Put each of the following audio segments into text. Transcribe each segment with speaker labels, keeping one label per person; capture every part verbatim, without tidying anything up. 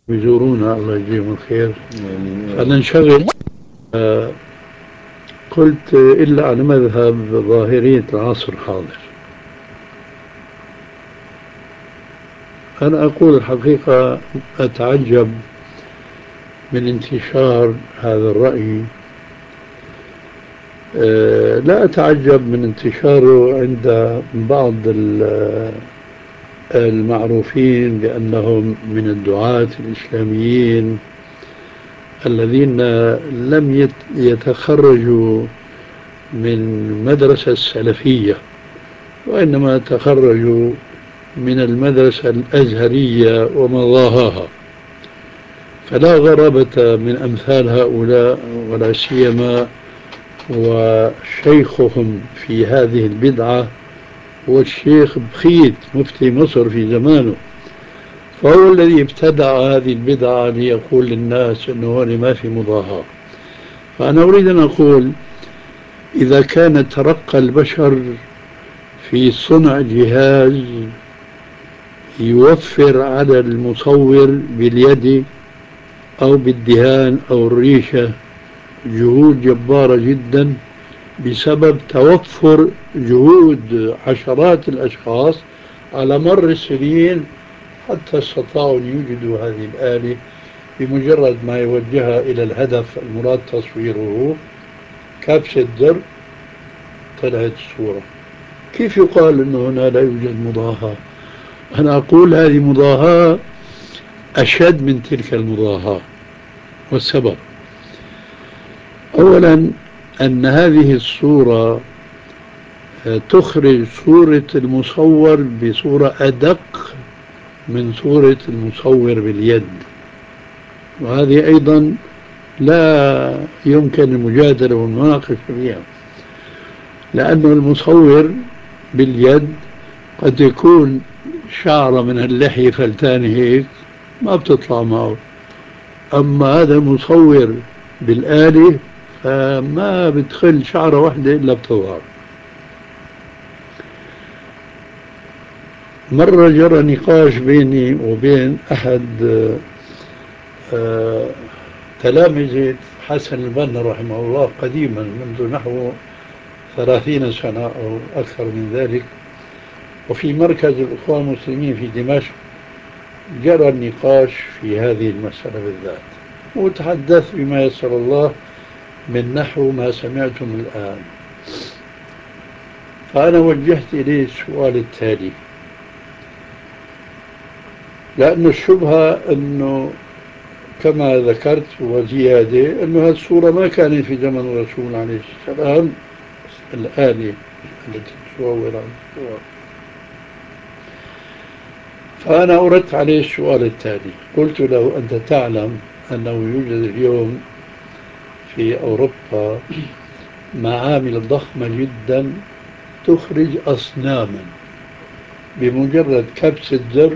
Speaker 1: بيزورونا الله يجزيهم الخير. فننشغل. آه، قلت إلا على مذهب ظاهرية العصر الحاضر. أنا أقول الحقيقة أتعجب من انتشار هذا الرأي. آه، لا أتعجب من انتشاره عند بعض المعروفين بأنهم من الدعاة الإسلاميين الذين لم يتخرجوا من مدرسة السلفية، وإنما تخرجوا من المدرسة الأزهرية ومضاهاها. فلا غرابة من أمثال هؤلاء، ولا سيما وشيخهم في هذه البدعة هو الشيخ بخيت مفتي مصر في زمانه، فهو الذي ابتدع هذه البدعة ليقول للناس أنه هون ما في مضاهاة. فأنا أريد أن أقول إذا كان ترقى البشر في صنع جهاز يوفر على المصور باليد أو بالدهان أو الريشة جهود جبارة جدا بسبب توفر جهود عشرات الأشخاص على مر السنين، حتى استطاعوا أن يوجدوا هذه الآلة بمجرد ما يوجهها إلى الهدف المراد تصويره، كبسة زر طلعت الصورة. كيف يقال أنه هنا لا يوجد مضاهاة؟ أنا أقول هذه مضاهاة أشد من تلك المضاهاة. والسبب أولا أن هذه الصورة تخرج صورة المصور بصورة أدق من صورة المصور باليد، وهذه أيضا لا يمكن المجادلة والمناقشة فيها، لأن المصور باليد قد يكون شعرة من اللحية فلتان هيك ما بتطلع معه، أما هذا المصور بالآلة فما بتخل شعرة واحدة إلا بتظهر. مرة جرى نقاش بيني وبين أحد آه تلامذة حسن البنا رحمه الله قديما، منذ نحو ثلاثين سنة أو أكثر من ذلك، وفي مركز الإخوان المسلمين في دمشق. جرى النقاش في هذه المسألة بالذات، وتحدث بما يسر الله من نحو ما سمعتم الآن. فأنا وجهت إليه السؤال التالي، لأن الشبهة أنه كما ذكرت وزيادة أنه هذه الصورة ما كانت في زمن الرسول عليه السلام، الآلة التي تصور عن الصور. فأنا أردت عليه السؤال التالي، قلت له أنت تعلم أنه يوجد اليوم في أوروبا معامل ضخمة جدا تخرج أصناما بمجرد كبسة زر،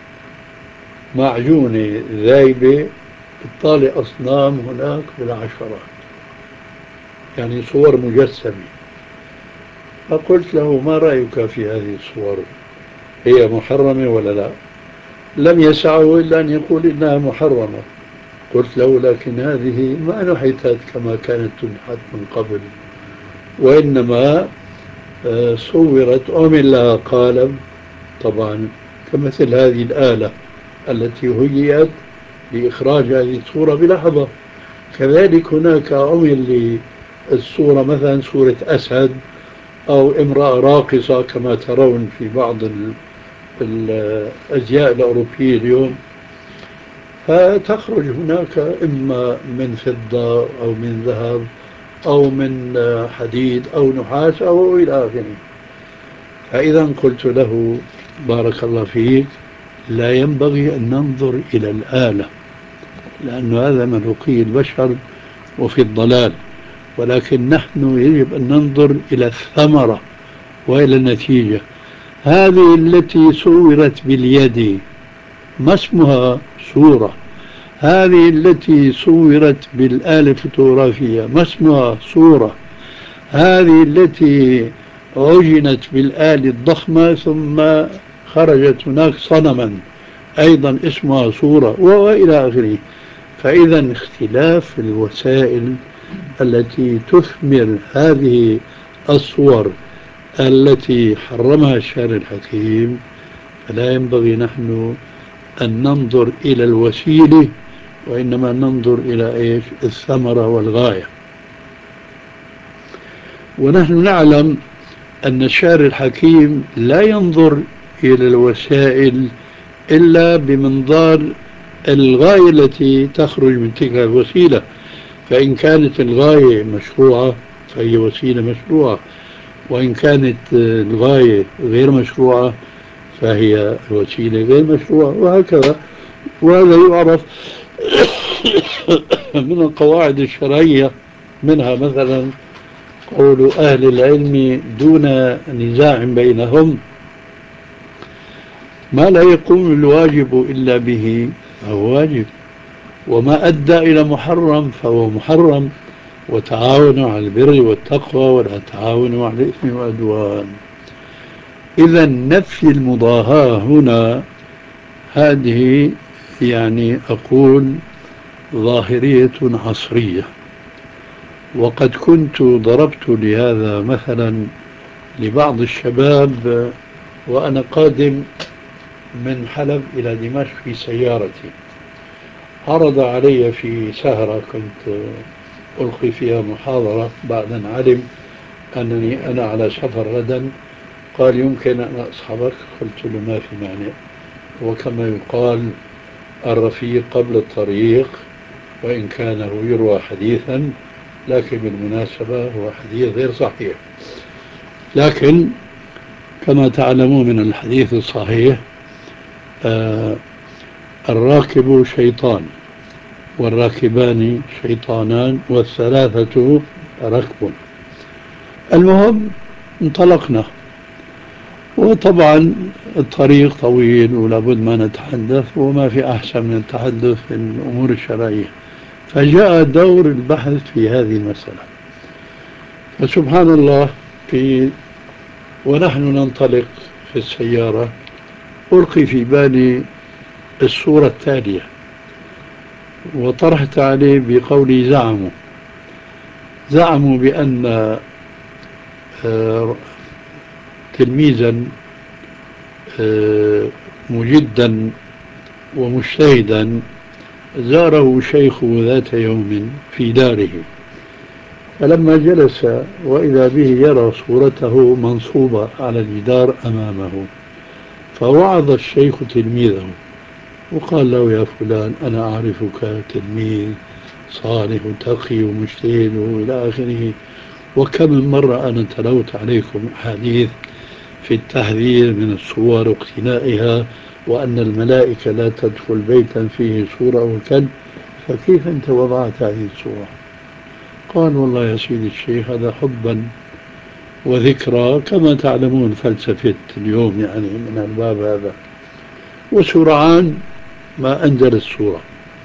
Speaker 1: معجونة ذايبة تطالع أصنام هناك بالعشرات، يعني صور مجسمة. فقلت له ما رأيك في هذه الصور، هي محرمة ولا لا؟ لم يسعه إلا أن يقول إنها محرمة. قلت له لكن هذه ما نحتت كما كانت تنحت من قبل، وإنما صورت أعمل لها قالب، طبعا كمثل هذه الآلة التي هيئت لإخراج هذه الصورة بلحظة. كذلك هناك عمل للصورة مثلا صورة أسد أو امرأة راقصة كما ترون في بعض الأزياء الأوروبية اليوم، فتخرج هناك إما من فضة أو من ذهب أو من حديد أو نحاس أو إلى آخره. فإذا قلت له بارك الله فيك لا ينبغي أن ننظر إلى الآلة، لأن هذا من رقي البشر وفي الضلال، ولكن نحن يجب أن ننظر إلى الثمرة وإلى النتيجة. هذه التي صورت باليد ما اسمها صورة، هذه التي صورت بالآلة الفوتوغرافية ما اسمها صورة، هذه التي عجنت بالآلة الضخمة ثم خرجت هناك صنما أيضا اسمها صورة وإلى آخره. فإذا اختلاف الوسائل التي تثمر هذه الصور التي حرمها الشارع الحكيم، فلا ينبغي نحن أن ننظر إلى الوسيلة، وإنما ننظر إلى إيش؟ الثمرة والغاية. ونحن نعلم أن الشارع الحكيم لا ينظر إلى الوسائل إلا بمنظار الغاية التي تخرج من تلك الوسيلة. فإن كانت الغاية مشروعة فهي وسيلة مشروعة، وإن كانت الغاية غير مشروعة فهي وسيلة غير مشروعة، وهكذا. وهذا يعرف من القواعد الشرعية، منها مثلا قول أهل العلم دون نزاع بينهم: ما لا يقوم الواجب إلا به فهو واجب، وما أدى إلى محرم فهو محرم، وتعاونوا على البر والتقوى ولا تعاونوا على الإثم والعدوان. إذا نفي المضاهاة هنا هذه يعني أقول ظاهرية عصرية. وقد كنت ضربت لهذا مثلا لبعض الشباب وأنا قادم من حلب إلى دمشق في سيارتي. عرض علي في سهرة كنت ألقي فيها محاضرة بعد أن علم أنني أنا على سفر غدا، قال: يمكن أن أصحبك؟ قلت له: ما في مانع. وكما يقال: الرفيق قبل الطريق، وإن كان يروى حديثا، لكن بالمناسبة هو حديث غير صحيح. لكن كما تعلمون من الحديث الصحيح: آه الراكب شيطان، والراكبان شيطانان، والثلاثة ركب. المهم انطلقنا، وطبعا الطريق طويل ولابد ما نتحدث، وما في أحسن من التحدث في الأمور الشرعية. فجاء دور البحث في هذه المسألة. فسبحان الله، في ونحن ننطلق في السيارة ألقي في بالي الصورة التالية، وطرحت عليه بقولي: زعموا زعموا بأن تلميذا مجدا ومجتهدا زاره شيخه ذات يوم في داره، فلما جلس وإذا به يرى صورته منصوبة على الجدار أمامه، فوعظ الشيخ تلميذه وقال له: يا فلان، أنا أعرفك تلميذ صالح وتقي ومجتهد وإلى آخره، وكم من مرة أنا تلوت عليكم أحاديث في التحذير من الصور واقتنائها، وأن الملائكة لا تدخل بيتا فيه صورة أو كلب، فكيف أنت وضعت هذه الصورة؟ قال: والله يا سيدي الشيخ، هذا حبا وذكرى، كما تعلمون فلسفة اليوم يعني من الباب هذا، وسرعان ما أنزل الصورة.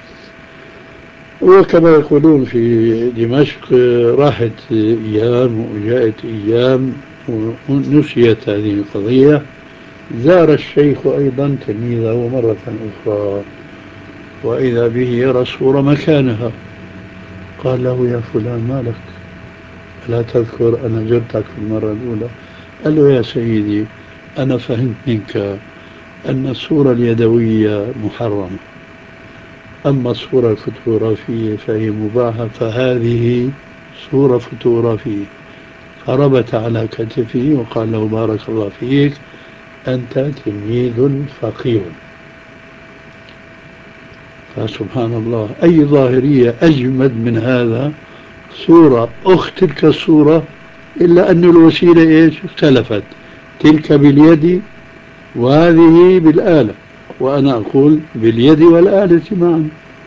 Speaker 1: وكما يقولون في دمشق: راحت أيام وجاءت أيام ونسيت هذه القضية. زار الشيخ أيضا تلميذه مرة أخرى، وإذا به يرى الصورة مكانها. قال له: يا فلان، ما لك؟ لا تذكر أنا زرتك في المرة الأولى؟ قال له: يا سيدي، أنا فهمت منك أن الصورة اليدوية محرمة، أما الصورة الفوتوغرافية فهي مباحة، فهذه صورة فوتوغرافية. فربت على كتفه وقال له: بارك الله فيك، أنت تلميذ فقيه. فسبحان الله، أي ظاهرية أجمد من هذا؟ صورة أخت تلك الصورة، إلا أن الوسيلة إيش؟ اختلفت، تلك باليد وهذه بالآلة، وأنا أقول باليد والآلة معا.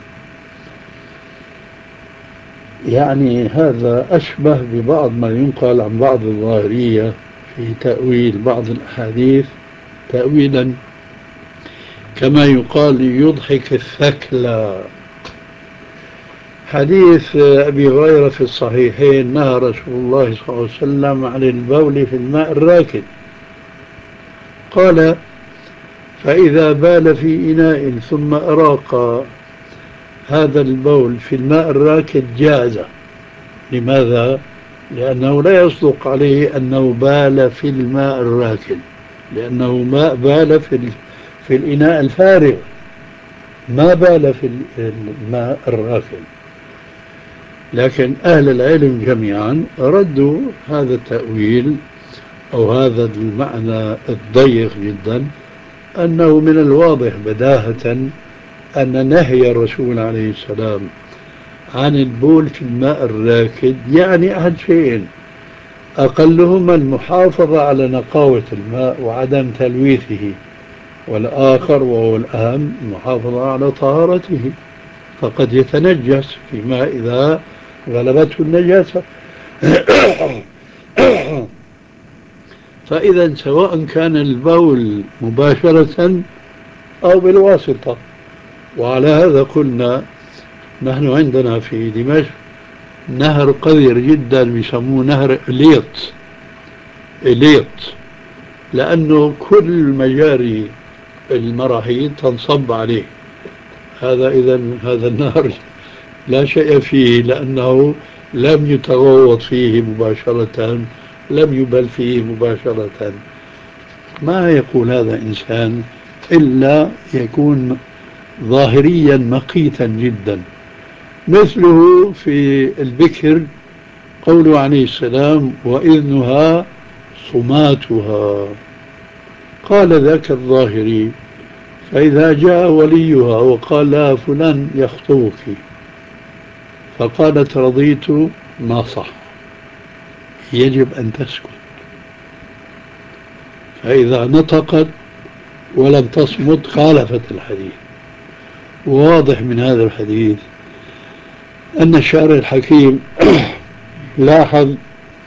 Speaker 1: يعني هذا أشبه ببعض ما ينقل عن بعض الظاهرية في تأويل بعض الأحاديث تأويلا كما يقال يضحك الثكلى. حديث أبي هريرة في الصحيحين: نهى رسول الله صلى الله عليه وسلم عن البول في الماء الراكد. قال: فإذا بال في إناء ثم أراق هذا البول في الماء الراكد جاز. لماذا؟ لأنه لا يصدق عليه أنه بال في الماء الراكد، لأنه ماء بال في, في الإناء الفارغ، ما بال في الماء الراكد. لكن أهل العلم جميعا ردوا هذا التأويل أو هذا المعنى الضيق جدا، أنه من الواضح بداهة أن نهي الرسول عليه السلام عن البول في الماء الراكد يعني أحد شيئين، أقلهما المحافظة على نقاوة الماء وعدم تلويثه، والآخر وهو الأهم المحافظة على طهارته، فقد يتنجس في ماء إذا غلبته النجاسة. فإذا سواء كان البول مباشرة أو بالواسطة. وعلى هذا قلنا نحن عندنا في دمشق نهر قذر جدا بيسموه نهر إليط. إليط لأنه كل مجاري المراحيض تنصب عليه. هذا إذا هذا النهر لا شيء فيه، لأنه لم يتغوط فيه مباشرة، لم يبل فيه مباشرة. ما يقول هذا إنسان إلا يكون ظاهريا مقيتا جدا. مثله في البكر قوله عليه السلام وإذنها صماتها، قال ذاك الظاهري. فإذا جاء وليها وقال لها فلان يخطبك فقالت رضيت، ما صح، يجب أن تسكت. فإذا نطقت ولم تصمت خالفت الحديث. واضح من هذا الحديث أن الشاعر الحكيم لاحظ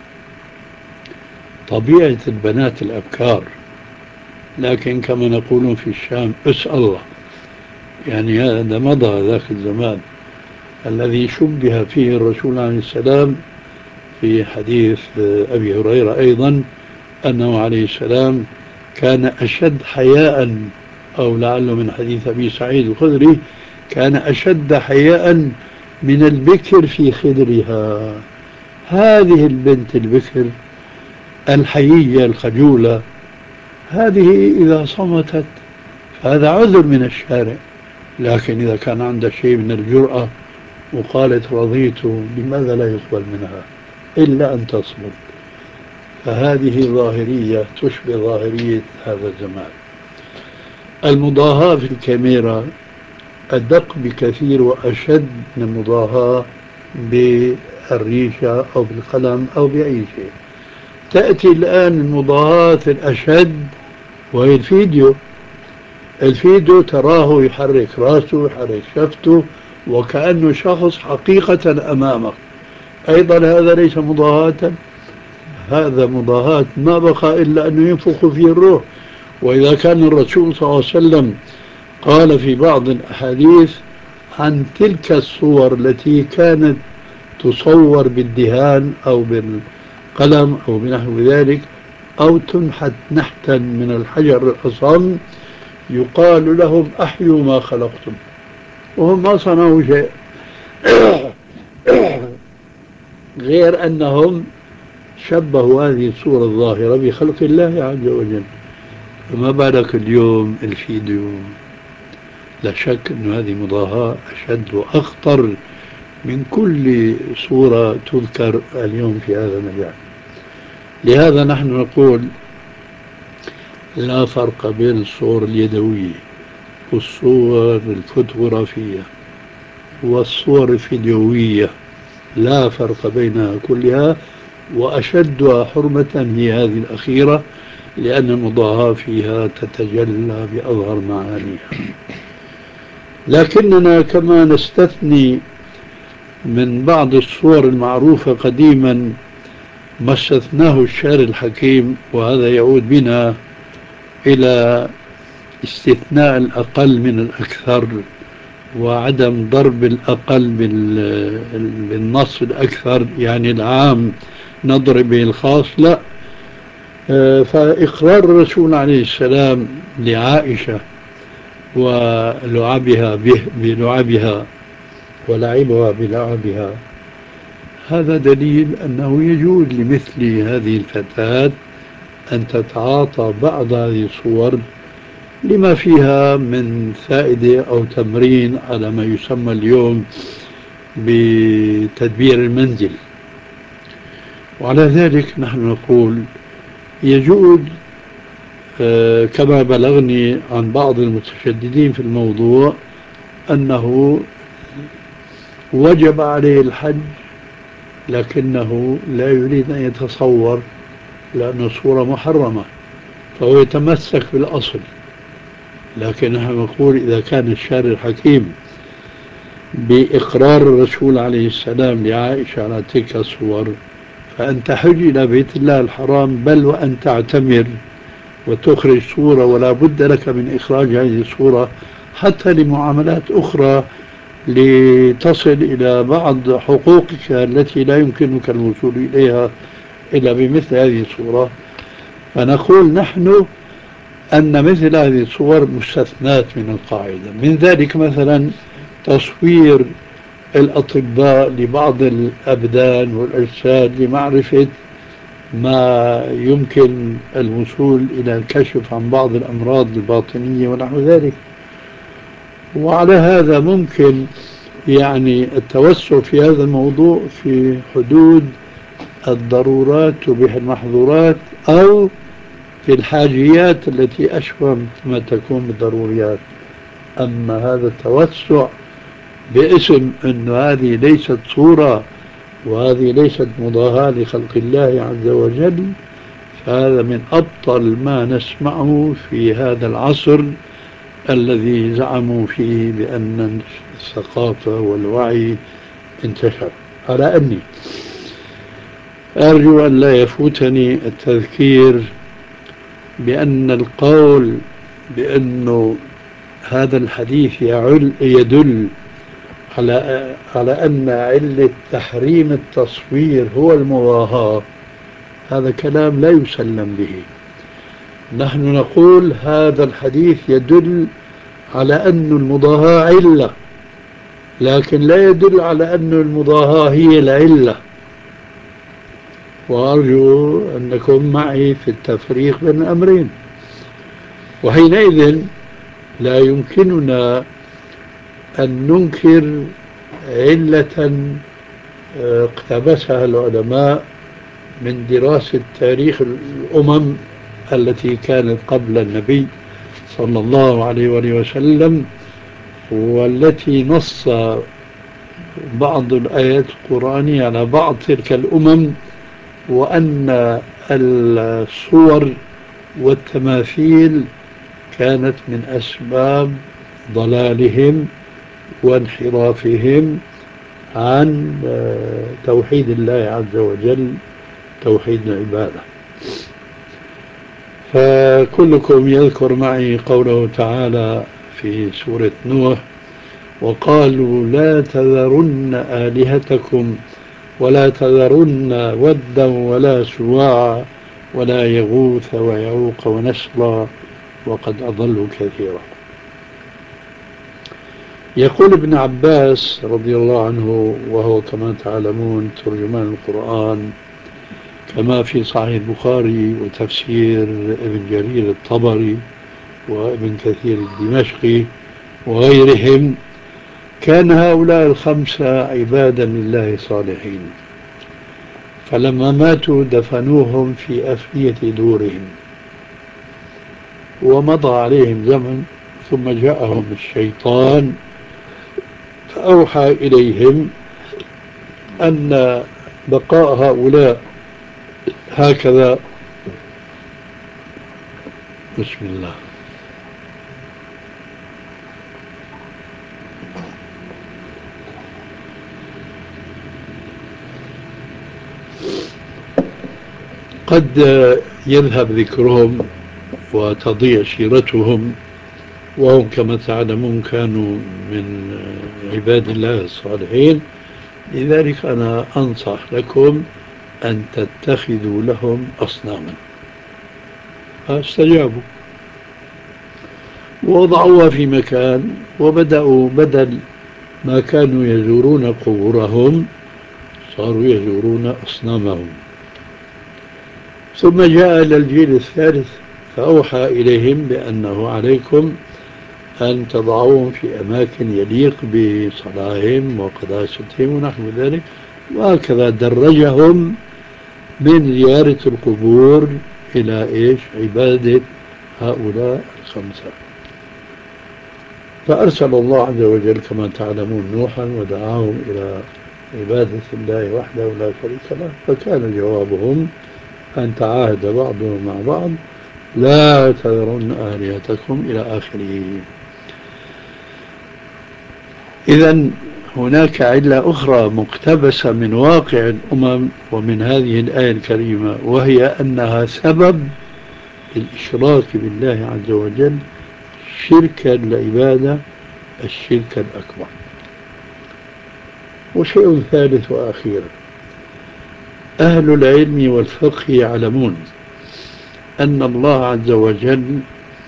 Speaker 1: طبيعة البنات الأبكار، لكن كما نقولون في الشام اسأل الله. يعني هذا مضى ذاك الزمان الذي شبه فيه الرسول عليه السلام في حديث أبي هريرة أيضا أنه عليه السلام كان أشد حياء، أو لعله من حديث أبي سعيد الخدري كان أشد حياء من البكر في خدرها. هذه البنت البكر الحيية الخجولة هذه إذا صمتت هذا عذر من الشارع، لكن إذا كان عندها شيء من الجرأة وقالت رضيت، لماذا لا يقبل منها إلا أن تصمت؟ فهذه ظاهرية تشبه ظاهرية هذا الزمان. المضاهاة في الكاميرا أدق بكثير وأشد من المضاهاة بالريشة أو بالقلم أو بأي شيء. تأتي الآن المضاهاة الأشد وهي الفيديو. الفيديو تراه يحرك راسه يحرك شفته وكأنه شخص حقيقة أمامك. أيضا هذا ليس مضاهاة، هذا مضاهاة ما بقى إلا أنه ينفخ فيه الروح. وإذا كان الرسول صلى الله عليه وسلم قال في بعض الأحاديث عن تلك الصور التي كانت تصور بالدهان أو بالقلم أو بنحو ذلك أو تنحت نحتا من الحجر الأصم، يقال لهم أحيوا ما خلقتم، وهم ما صنعوا شيء غير أنهم شبهوا هذه الصورة الظاهرة بخلق الله عز وجل. فما بالك اليوم الفيديو؟ لا شك أن هذه مضاهاة أشد وأخطر من كل صورة تذكر اليوم في هذا المجال. لهذا نحن نقول لا فرق بين الصور اليدوية والصور الفوتوغرافية والصور الفيديوية، لا فرق بينها كلها، وأشدها حرمة هي هذه الأخيرة، لأن المضاهاة فيها تتجلى بأظهر معانيها. لكننا كما نستثني من بعض الصور المعروفة قديما ما استثناه الشاعر الحكيم، وهذا يعود بنا إلى استثناء الأقل من الأكثر وعدم ضرب الأقل بالنص الأكثر، يعني العام نضرب به الخاص، لا. آه، فإقرار الرسول عليه السلام لعائشة ولعبها به بلعبها ولعبها بلعبها، هذا دليل أنه يجوز لمثل هذه الفتاة أن تتعاطى بعض هذه الصور لما فيها من فائدة أو تمرين على ما يسمى اليوم بتدبير المنزل. وعلى ذلك نحن نقول يجوز، آه، كما بلغني عن بعض المتشددين في الموضوع أنه وجب عليه الحج لكنه لا يريد أن يتصور لأن الصورة محرمة، فهو يتمسك بالأصل. لكن نحن نقول إذا كان الشارع الحكيم بإقرار الرسول عليه السلام لعائشة على تلك الصور، فأنت حج إلى بيت الله الحرام، بل وأن تعتمر وتخرج صورة، ولا بد لك من إخراج هذه الصورة حتى لمعاملات أخرى لتصل إلى بعض حقوقك التي لا يمكنك الوصول إليها إلا بمثل هذه الصورة. فنقول نحن أن مثل هذه الصور مستثنات من القاعدة. من ذلك مثلا تصوير الأطباء لبعض الأبدان والأجساد لمعرفة ما يمكن الوصول إلى الكشف عن بعض الأمراض الباطنية ونحو ذلك. وعلى هذا ممكن يعني التوسع في هذا الموضوع في حدود الضرورات تبيح المحظورات، أو في الحاجيات التي أشبه ما تكون بالضروريات. أما هذا التوسع باسم أن هذه ليست صورة وهذه ليست مضاهاة لخلق الله عز وجل، فهذا من أبطل ما نسمعه في هذا العصر الذي زعموا فيه بأن الثقافة والوعي انتشر. على أني أرجو أن لا يفوتني التذكير بأن القول بأنه هذا الحديث يدل على على أن علة تحريم التصوير هو المضاهاة، هذا كلام لا يسلم به. نحن نقول هذا الحديث يدل على أن المضاهاة علة، لكن لا يدل على أن المضاهاة هي العلة. وأرجو أنكم معي في التفريق بين الأمرين. وحينئذ لا يمكننا أن ننكر علة اقتبسها العلماء من دراسة تاريخ الأمم التي كانت قبل النبي صلى الله عليه وآله وسلم، والتي نص بعض الآيات القرآنية على بعض تلك الأمم، وأن الصور والتماثيل كانت من أسباب ضلالهم وانحرافهم عن توحيد الله عز وجل، توحيد العبادة. فكلكم يذكر معي قوله تعالى في سورة نوح: وقالوا لا تذرن آلهتكم ولا تذرن ودا ولا سواعا ولا يغوث ويعوق ونسرا وقد أضلوا كثيرا. يقول ابن عباس رضي الله عنه، وهو كما تعلمون ترجمان القرآن كما في صحيح البخاري وتفسير ابن جرير الطبري وابن كثير الدمشقي وغيرهم: كان هؤلاء الخمسة عبادا لله صالحين، فلما ماتوا دفنوهم في أفنية دورهم، ومضى عليهم زمن ثم جاءهم الشيطان فأوحى إليهم أن بقاء هؤلاء هكذا. بسم الله. قد يذهب ذكرهم وتضيع سيرتهم، وهم كما تعلمون كانوا من عباد الله الصالحين. لذلك أنا أنصح لكم أن تتخذوا لهم أصناما. فاستجابوا ووضعوها في مكان، وبدأوا بدل ما كانوا يزورون قبورهم صاروا يزورون أصنامهم. ثم جاء إلى الجيل الثالث فأوحى إليهم بأنه عليكم أن تضعوهم في أماكن يليق بصلاحهم وقداستهم ونحو ذلك، وهكذا درجهم من زيارة القبور إلى إيش؟ عبادة هؤلاء الخمسة. فأرسل الله عز وجل كما تعلمون نوحا ودعاهم إلى عبادة الله وحده لا شريك له، فكان جوابهم أن تعاهد بعضهم مع بعض لا تذرن آلهتكم إلى آخره. إذن هناك علة أخرى مقتبسة من واقع الأمم ومن هذه الآية الكريمة، وهي أنها سبب الإشراك بالله عز وجل شركا العبادة، الشرك الأكبر. وشيء ثالث وأخير، أهل العلم والفقه يعلمون أن الله عز وجل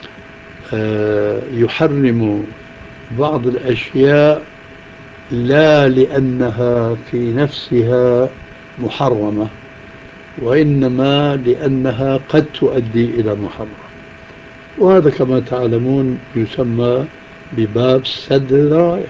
Speaker 1: يحرم بعض الأشياء لا لأنها في نفسها محرمة، وإنما لأنها قد تؤدي إلى محرم، وهذا كما تعلمون يسمى بباب سد الذرائع.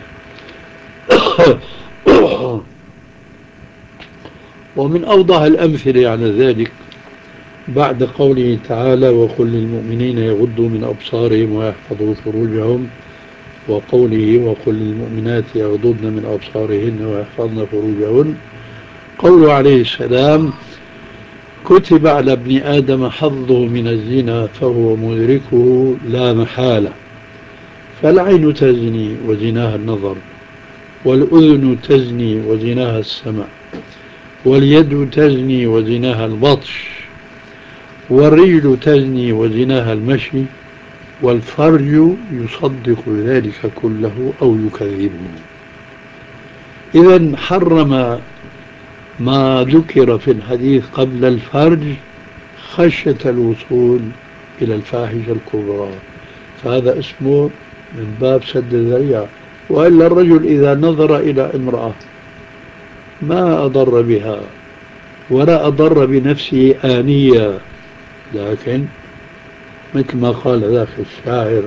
Speaker 1: ومن أوضح الأمثلة على ذلك بعد قوله تعالى وقل للمؤمنين يغضوا من أبصارهم ويحفظوا فروجهم، وقوله وقل للمؤمنات يغضضن من أبصارهن ويحفظن فروجهن، قوله عليه السلام كتب على ابن آدم حظه من الزنا فهو مدركه لا محالة، فالعين تزني وزناها النظر، والأذن تزني وزناها السمع، واليد تزني وزناها البطش، والرجل تزني وزناها المشي، والفرج يصدق ذلك كله أو يكذبه. إذن حرم ما ذكر في الحديث قبل الفرج خشية الوصول إلى الفاحشة الكبرى، فهذا اسمه من باب سد الذريعة. وإلا الرجل إذا نظر إلى امرأة ما أضر بها ولا أضر بنفسه آنية، لكن مثل ما قال ذاك الشاعر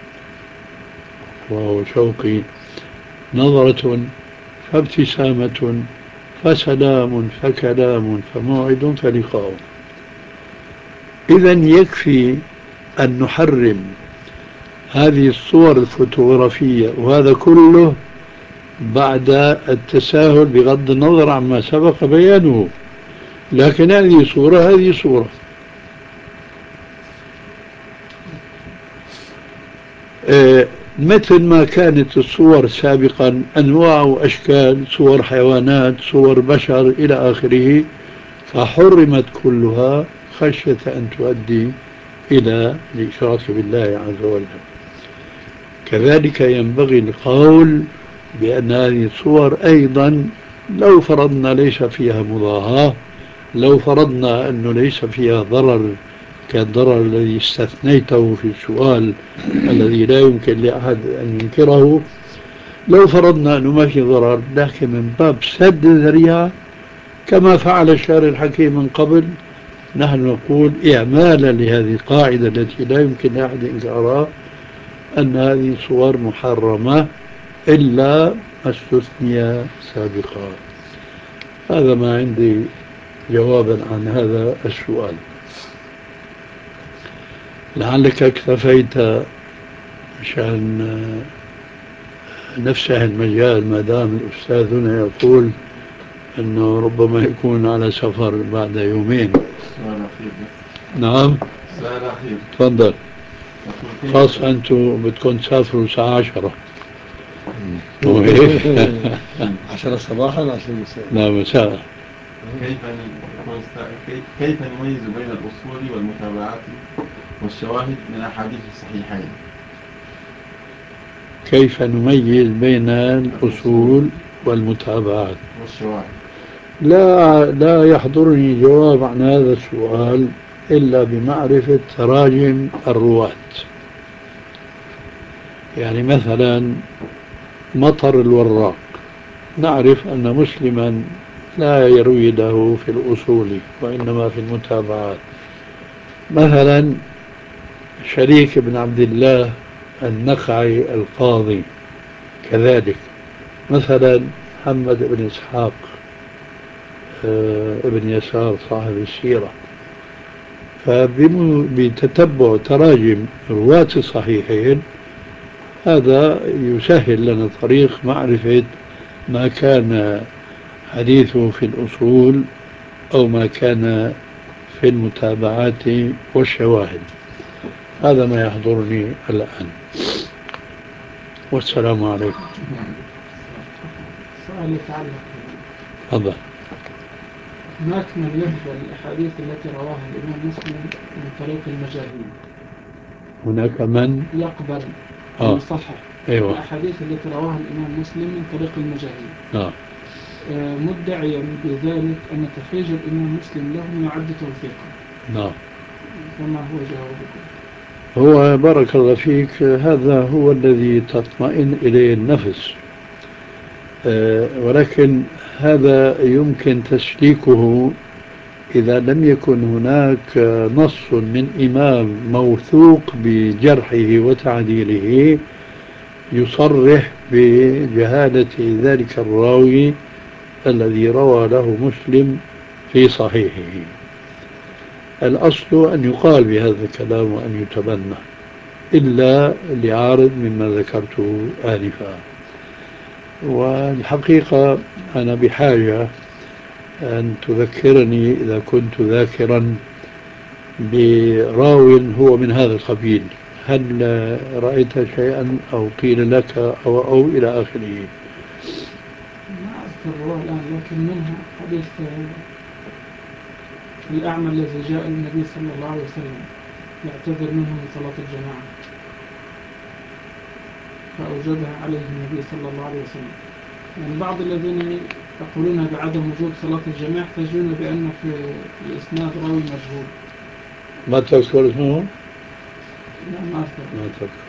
Speaker 1: وهو شوقي نظرة فابتسامة فسلام فكلام فموعد فلقاء. إذن يكفي أن نحرم هذه الصور الفوتوغرافية، وهذا كله بعد التساهل بغض النظر عما سبق بيانه، لكن هذه صورة هذه صورة. آه مثل ما كانت الصور سابقا أنواع وأشكال، صور حيوانات، صور بشر إلى آخره، فحرمت كلها خشية أن تؤدي إلى الإشراك بالله عز وجل. كذلك ينبغي القول بأن هذه الصور أيضا لو فرضنا ليس فيها مضاهاة، لو فرضنا أنه ليس فيها ضرر كالضرر الذي استثنيته في السؤال الذي لا يمكن لأحد أن ينكره، لو فرضنا أنه ما في ضرر، لكن من باب سد الذريعة كما فعل الشاعر الحكيم من قبل، نحن نقول إعمالا لهذه القاعدة التي لا يمكن لأحد إنكارها أن هذه صور محرمة إلا ما استثني سابقا. هذا ما عندي جوابا عن هذا السؤال. لعلك اكتفيت مشان نفسح المجال ما دام الأستاذ هنا يقول أنه ربما يكون على سفر بعد يومين.
Speaker 2: سؤال أخير بس.
Speaker 1: نعم
Speaker 2: سؤال أخير.
Speaker 1: تفضل. خاصة أنتم بدكم تسافروا الساعة عشرة.
Speaker 3: عشرة صباحا عشرة مساء.
Speaker 1: لا مساء.
Speaker 2: كيف كيف نميز بين الأصول والمتابعات والشواهد من أحاديث الصحيحين؟
Speaker 1: كيف نميز بين الأصول والمتابعات
Speaker 2: والشواهد؟
Speaker 1: لا لا يحضرني جواب عن هذا السؤال إلا بمعرفة تراجم الرواة. يعني مثلا مطر الوراق، نعرف أن مسلما لا يروي له في الأصول وإنما في المتابعات. مثلا شريك بن عبد الله النخعي القاضي كذلك. مثلا محمد بن إسحاق ابن يسار صاحب السيرة. فبتتبع تراجم رواة الصحيحين هذا يسهل لنا طريق معرفة ما كان حديثه في الأصول أو ما كان في المتابعات والشواهد. هذا ما يحضرني الآن، والسلام عليكم.
Speaker 4: سؤال يتعلق
Speaker 1: تفضل.
Speaker 4: هناك من يقبل الأحاديث التي رواها الإمام مسلم من طريق المجاهيل.
Speaker 1: هناك من
Speaker 4: يقبل
Speaker 1: آه.
Speaker 4: ويصحح
Speaker 1: أيوة.
Speaker 4: الأحاديث التي رواها الإمام مسلم من طريق المجاهيل،
Speaker 1: آه.
Speaker 4: آه مدعيا بذلك أن تخريج الإمام مسلم له يعد توثيقا.
Speaker 1: نعم.
Speaker 4: فما هو جوابكم؟
Speaker 1: هو بارك الله فيك، هذا هو الذي تطمئن إليه النفس، أه ولكن هذا يمكن تسليكه إذا لم يكن هناك نص من إمام موثوق بجرحه وتعديله يصرح بجهالة ذلك الراوي الذي روى له مسلم في صحيحه. الأصل أن يقال بهذا الكلام وأن يتبنى، إلا لعارض مما ذكرته آنفا. والحقيقة أنا بحاجة أن تذكرني إذا كنت ذاكرا براو هو من هذا القبيل. هل رأيت شيئا أو قيل لك أو, أو إلى آخره؟
Speaker 4: ما أذكر الرواية الآن، لكن منها حديث الأعمى الذي جاء النبي صلى الله عليه وسلم يعتذر منه من صلاة الجماعة فأوجبها عليه النبي صلى الله عليه وسلم. يعني بعض الذين يقولون بعدم وجوب صلاة الجماعة يحتجون بأن في الإسناد راوي مجهول.
Speaker 1: ما تذكر اسمه؟
Speaker 4: لا ما أذكر.
Speaker 1: ما تذكر.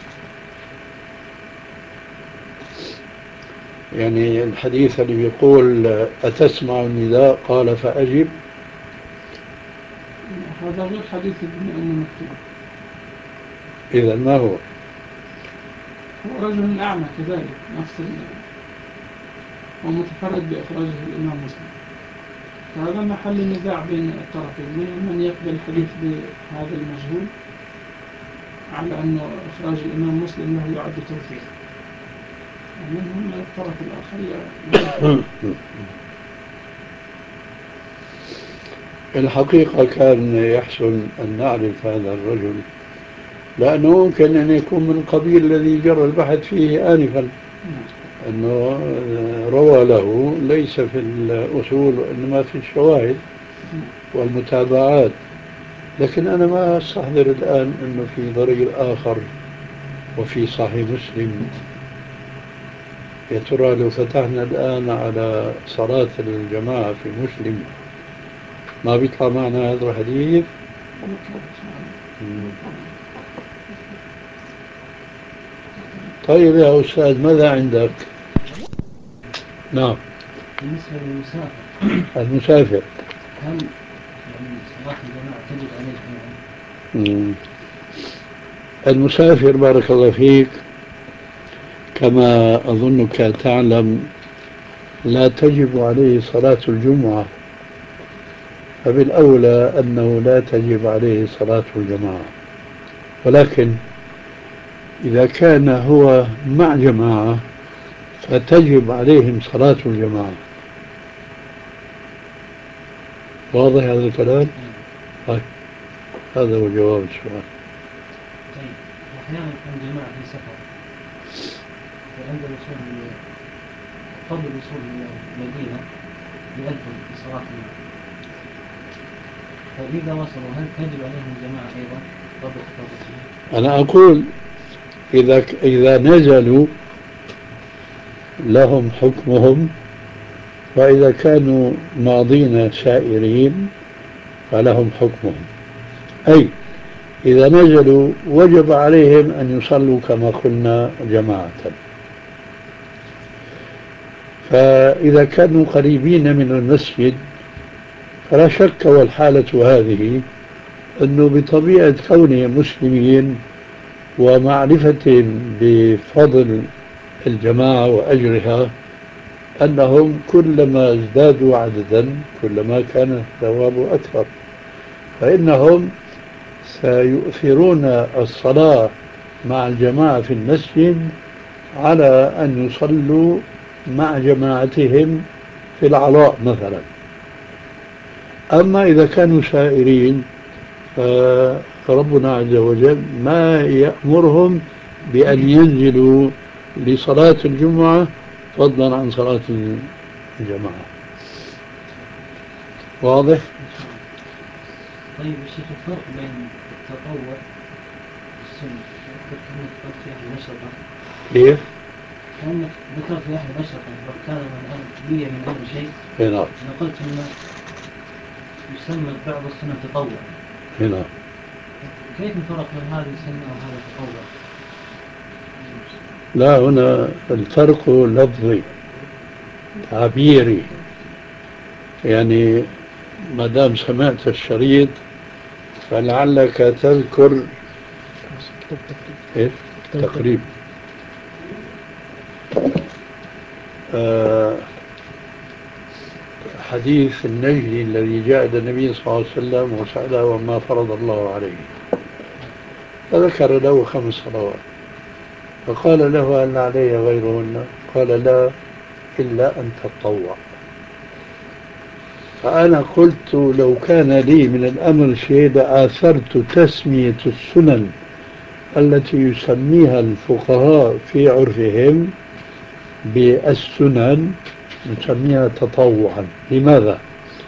Speaker 1: يعني الحديث اللي بيقول أتسمع النداء قال فأجب،
Speaker 4: هذا غير حديث ابن أم مكتوم.
Speaker 1: إذا ما هو؟
Speaker 4: هو رجل أعمى كذلك، نفس ومتفرد بإخراجه الإمام مسلم. فهذا محل نزاع بين الطرفين، من يقبل الحديث بهذا المجهول على أن إخراج الإمام مسلم له يعد توثيق، ومنهم الطرف الآخر.
Speaker 1: الحقيقة كان يحسن أن نعرف هذا الرجل، لأنه ممكن أن يكون من القبيل الذي جرى البحث فيه آنفا، أنه روى له ليس في الأصول وإنما في الشواهد والمتابعات. لكن أنا ما أستحضر الآن أنه في ضرير آخر وفي صحيح مسلم. يا ترى لو فتحنا الآن على صلاة الجماعة في مسلم ما بيطلع معنا هذا الحديث؟ طيب يا أستاذ ماذا عندك؟ نعم.
Speaker 5: بالنسبة للمسافر
Speaker 1: المسافر
Speaker 5: هل يعني صلاة الجماعة تجب عليه أيضا؟
Speaker 1: المسافر بارك الله فيك كما أظنك تعلم لا تجب عليه صلاة الجمعة، فبالأولى أنه لا تجب عليه صلاة الجماعة. ولكن إذا كان هو مع جماعة فتجب عليهم صلاة الجماعة. واضح هذا الكلام؟ طيب هذا هو جواب السؤال.
Speaker 5: طيب أحيانا يكون جماعة في سفر وعند الوصول قبل الوصول إلى المدينة يؤذن بصلاة المغرب، فإذا وصلوا هل تجب عليهم الجماعة أيضا قبل الوصول؟
Speaker 1: أنا أقول إذا إذا نزلوا لهم حكمهم، وإذا كانوا ماضين سائرين فلهم حكمهم. أي إذا نزلوا وجب عليهم أن يصلوا كما قلنا جماعة. فإذا كانوا قريبين من المسجد فلا شك والحالة هذه أنه بطبيعة كونهم مسلمين ومعرفتهم بفضل الجماعة وأجرها أنهم كلما ازدادوا عددا كلما كان الثواب أكثر، فإنهم سيؤثرون الصلاة مع الجماعة في المسجد على أن يصلوا مع جماعتهم في العلاء مثلا. أما إذا كانوا سائرين فربنا عز وجل ما يأمرهم بأن ينزلوا لصلاة الجمعة فضلا عن صلاة الجماعة. واضح؟
Speaker 5: طيب الشيخ، الفرق بين التطوع والسنة كأنك ذكرت في أهل النشرة،
Speaker 1: كيف؟
Speaker 5: كأنك ذكرت في أهل النشرة كان من أهل بيئة من أهل شيء،
Speaker 1: هنا
Speaker 5: نقلت أنه يسمى بعض السنة تطوع.
Speaker 1: هنا
Speaker 5: كيف الفرق بين هذه السنة وهذا التطوع؟
Speaker 1: لا، هنا الفرق لفظي تعبيري. يعني ما دام سمعت الشريط فلعلك تذكر إيه؟ تقريب آه حديث النجدي الذي جاء إلى النبي صلى الله عليه وسلم وسأله وما فرض الله عليه، فذكر له خمس صلوات، فقال له هل علي غيرهن؟ قال لا إلا أن تطوع. فأنا قلت لو كان لي من الأمر شيء لآثرت تسمية السنن التي يسميها الفقهاء في عرفهم بالسنن نسميها تطوعا. لماذا؟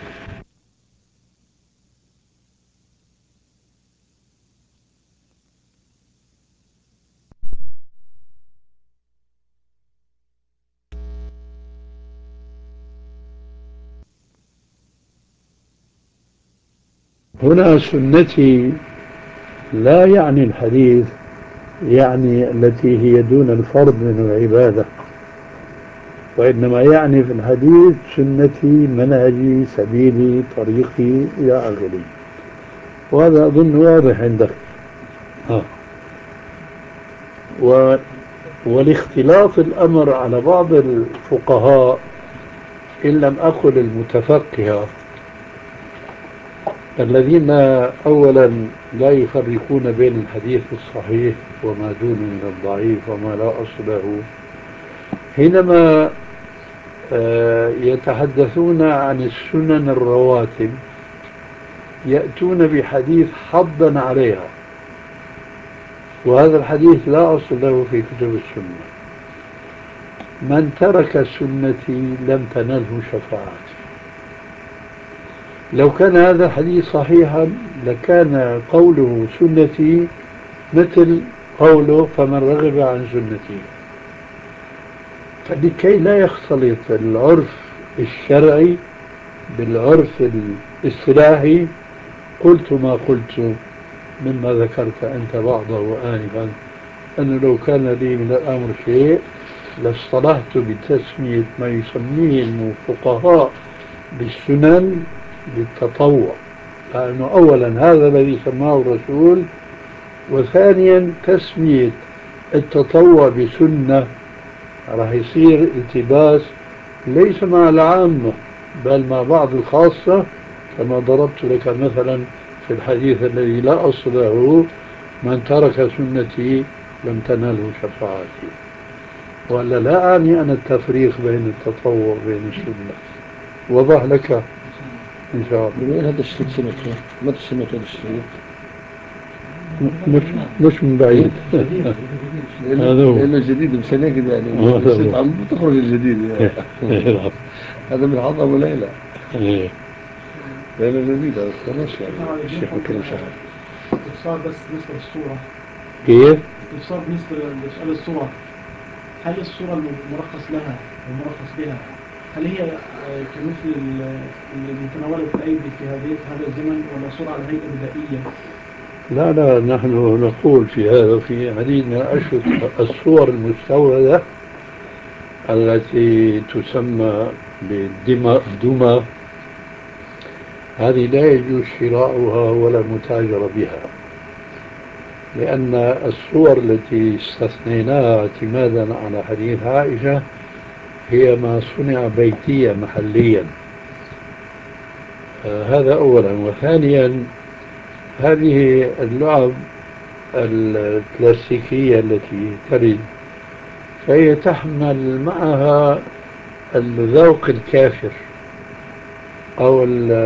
Speaker 1: هنا سنتي لا يعني الحديث، يعني التي هي دون الفرض من العبادة، وإنما يعني في الحديث سنتي منهجي سبيلي طريقي إلى آخره. وهذا أظن واضح عندك. ها. و والاختلاط الأمر على بعض الفقهاء إن لم أقل المتفقهة الذين أولا لا يفرقون بين الحديث الصحيح وما دونه من الضعيف وما لا أصل له، حينما يتحدثون عن السنن الرواتب يأتون بحديث حضا عليها، وهذا الحديث لا أصل له في كتب السنة. من ترك سنتي لم تنله شفاعتي. لو كان هذا الحديث صحيحا لكان قوله سنتي مثل قوله فمن رغب عن سنتي. فلكي لا يختلط العرف الشرعي بالعرف الاصطلاحي قلت ما قلت مما ذكرت أنت بعضه آنفا، أنه لو كان لي من الأمر شيء لاصطلحت بتسمية ما يسميه الفقهاء بالسنن بالتطوع، لأنه أولا هذا الذي سماه الرسول، وثانيا تسمية التطوع بسنة راح يصير التباس ليس مع العامة بل مع بعض الخاصة، كما ضربت لك مثلا في الحديث الذي لا أصل له من ترك سنتي لم تنله شفاعتي. ولا لا أعني أنا التفريق بين التطوع وبين السنة. وضح لك إن شاء الله.
Speaker 3: من وين هذا الشريط سمعته؟ متى سمعت هذا الشريط؟
Speaker 1: مش مش من بعيد. هذا هو.
Speaker 3: لأنه جديد مشان هيك يعني
Speaker 1: هذا
Speaker 3: الشريط
Speaker 1: هو.
Speaker 3: عم تخرج الجديد يعني.
Speaker 1: نعم.
Speaker 3: هذا من عظم وليلة،
Speaker 1: إيه.
Speaker 3: لأنه جديد هذا ماشي يعني الشيخ بكل شهر.
Speaker 6: استفسار بس بالنسبة للصورة.
Speaker 1: كيف؟
Speaker 6: استفسار بالنسبة لسؤال الصورة، هل الصورة المرخص لها والمرخص بها هل هي كمثل المتناولة في الأيدي في هذه في هذا الزمن، ولا صورة على هيئة بدائية
Speaker 1: لا لا، نحن نقول في هذا في عديد من الأشرطة الصور المستوردة التي تسمى بالدمى الدمى، هذه لا يجوز شراؤها ولا متاجرة بها، لأن الصور التي استثنيناها اعتمادا على حديث عائشة هي ما صنع بيتيا محليا. آه هذا أولا. وثانيا، هذه اللعب الكلاسيكية التي ترد فهي تحمل معها الذوق الكافر أو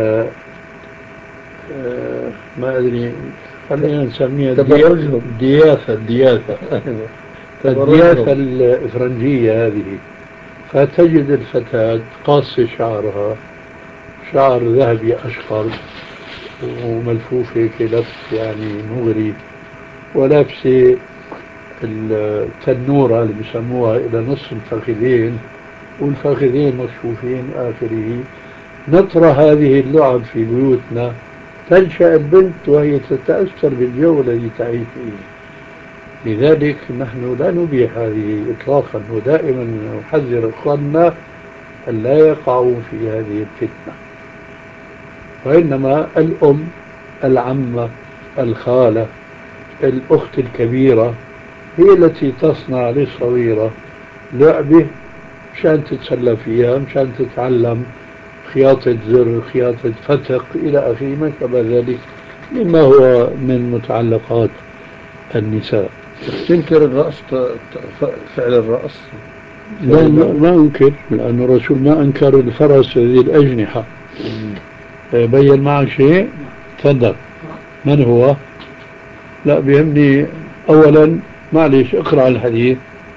Speaker 1: ما أدري، خلينا نسميها
Speaker 3: تبرجهم.
Speaker 1: الدياثة الدياثة الدياثة الإفرنجية هذه. فتجد الفتاة قاصة شعرها شعر ذهبي أشقر وملفوف هيك لف يعني مغري، ولابسة التنورة اللي بيسموها إلى نصف الفخذين والفخذين مكشوفين آخره. نطرح هذه اللعب في بيوتنا، تنشأ البنت وهي تتأثر بالجو الذي تعيش فيه. لذلك نحن لا نبيح هذه إطلاقا، ودائما نحذر إخواننا أن لا يقعوا في هذه الفتنة، وإنما الأم، العمة، الخالة، الأخت الكبيرة هي التي تصنع للصغيرة لعبة مشان تتسلى فيها، مشان تتعلم خياطة زر، خياطة فتق إلى آخره ما شابه ذلك مما هو من متعلقات النساء.
Speaker 3: تنكر الرأس، فعل الرأس؟
Speaker 1: لا ما أنكر، لأن الرسول ما أنكر الفرس ذي الأجنحة. بين معك شيء؟ تفضل. من هو؟ لا بيهمني أولا، معلش اقرأ الحديث.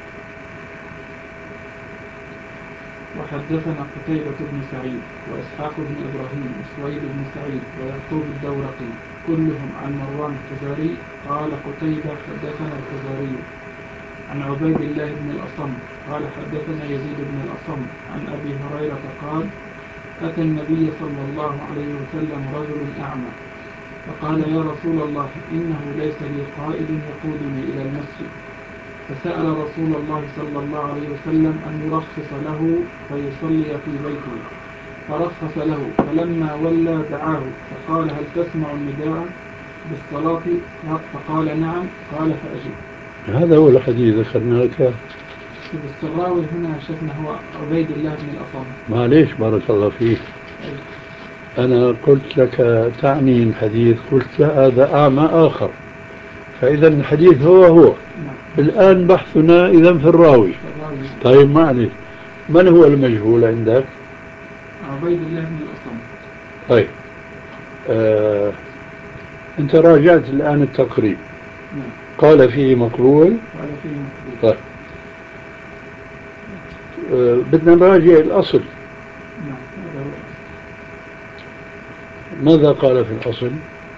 Speaker 4: وحدثنا قتيبة بن سعيد وإسحاق بن إبراهيم وسويد بن سعيد ويعقوب الدورقي كلهم عن مروان الفزاري. قال قتيبة حدثنا الفزاري عن عبيد الله بن الأصم قال حدثنا يزيد بن الأصم عن أبي هريرة قال أتى النبي صلى الله عليه وسلم رجل أعمى فقال يا رسول الله إنه ليس لي قائد يقودني إلى المسجد، فسأل رسول الله صلى الله عليه وسلم أن يرخص له فيصلي في بيته، فرخص له. فلما ولى دعاه فقال هل تسمع النداء بالصلاة؟ فقال نعم. قال فأجب.
Speaker 1: هذا هو الحديث ذكرناه لك.
Speaker 4: السراوي هنا شفنا هو عبيد الله بن الأصم.
Speaker 1: معليش بارك الله فيك. أنا قلت لك تعني الحديث، قلت لا هذا أعمى آخر، فإذا الحديث هو هو. الآن بحثنا إذا في الراوي. طيب معلش، من هو المجهول عندك؟
Speaker 4: عبيد الله بن الأصم.
Speaker 1: طيب آه، أنت راجعت الآن التقريب.
Speaker 4: نعم.
Speaker 1: قال فيه مقبول.
Speaker 4: قال فيه مقبول.
Speaker 1: طيب آه، بدنا نراجع الأصل.
Speaker 4: نعم هذا هو.
Speaker 1: ماذا قال في الأصل؟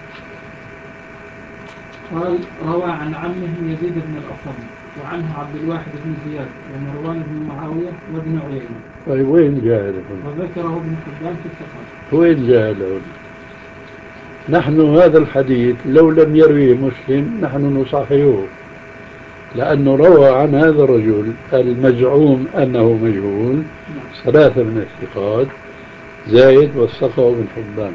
Speaker 4: قال روى عن عمه يزيد بن الأصم وعنه عبد الواحد بن زياد ومروان بن معاوية وابن عيينة.
Speaker 1: طيب وين جاهل؟
Speaker 4: وذكره ابن حبان في الثقات.
Speaker 1: وين جاهل؟ نحن هذا الحديث لو لم يرويه مسلم نحن نصححه، لأنه روى عن هذا الرجل المزعوم أنه مجهول ثلاثة من الثقات زايد وثقه ابن حبان.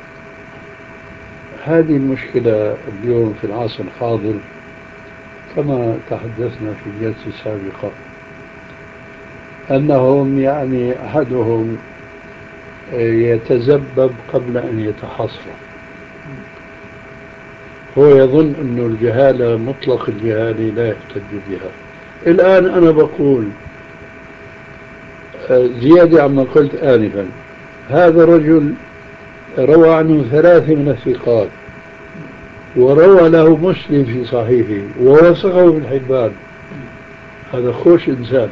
Speaker 1: هذه المشكلة اليوم في العصر الحاضر كما تحدثنا في الجلسة السابقة، أنهم يعني أحدهم يتذبذب قبل أن يتحصر. هو يظن أن الجهالة مطلق الجهالة لا يحتج بها. الآن أنا بقول زيادة عما قلت آنفا، هذا الرجل روى عنه ثلاثة من الثقات وروى له مسلم في صحيحه ووثقه ابن حبان. هذا خوش إنسان.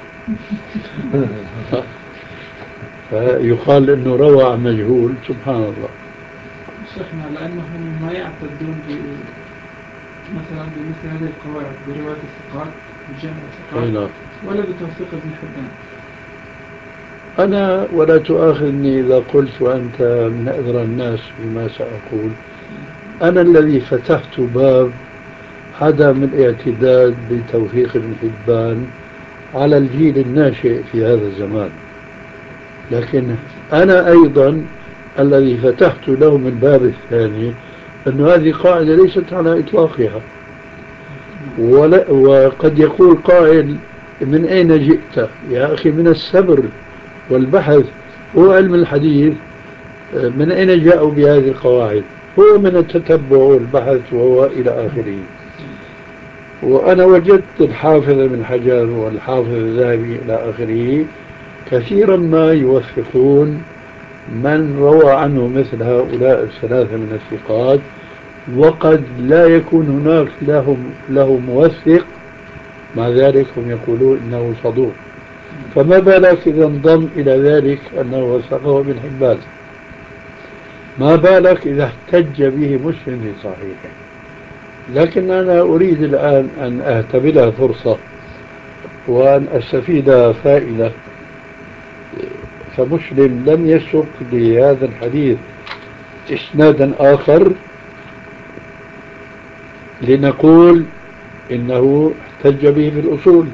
Speaker 1: فيقال أنه روى عن مجهول، سبحان الله.
Speaker 4: شيخنا لأنهم ما يعتدون مثلا بمثل هذه القواعد برواية الثقات بجامع الثقات ولا بتوثيق ابن حبان.
Speaker 1: أنا ولا تؤاخذني إذا قلت وأنت من أدرى الناس بما سأقول، أنا الذي فتحت باب عدم الاعتداد بتوثيق ابن حبان على الجيل الناشئ في هذا الزمان، لكن أنا أيضا الذي فتحت لهم الباب الثاني أن هذه قاعدة ليست على إطلاقها. ولا وقد يقول قائل من أين جئت يا أخي؟ من السبر والبحث. هو علم الحديث من أين جاءوا بهذه القواعد؟ هو من التتبع والبحث وهو إلى آخره. وأنا وجدت الحافظ ابن حجر والحافظ الذهبي إلى آخره كثيرا ما يوثقون من روى عنه مثل هؤلاء الثلاثة من الثقات، وقد لا يكون هناك لهم له موثق، مع ذلك هم يقولون إنه صدوق. فما بالك إذا انضم إلى ذلك أنه وثقه ابن حبان؟ ما بالك إذا احتج به مسلم في صحيحه؟ لكن أنا أريد الآن أن أهتبلها فرصة وأن أستفيد فائدة. فمسلم لم يسق لهذا الحديث إسنادا آخر لنقول إنه احتج به في الأصول،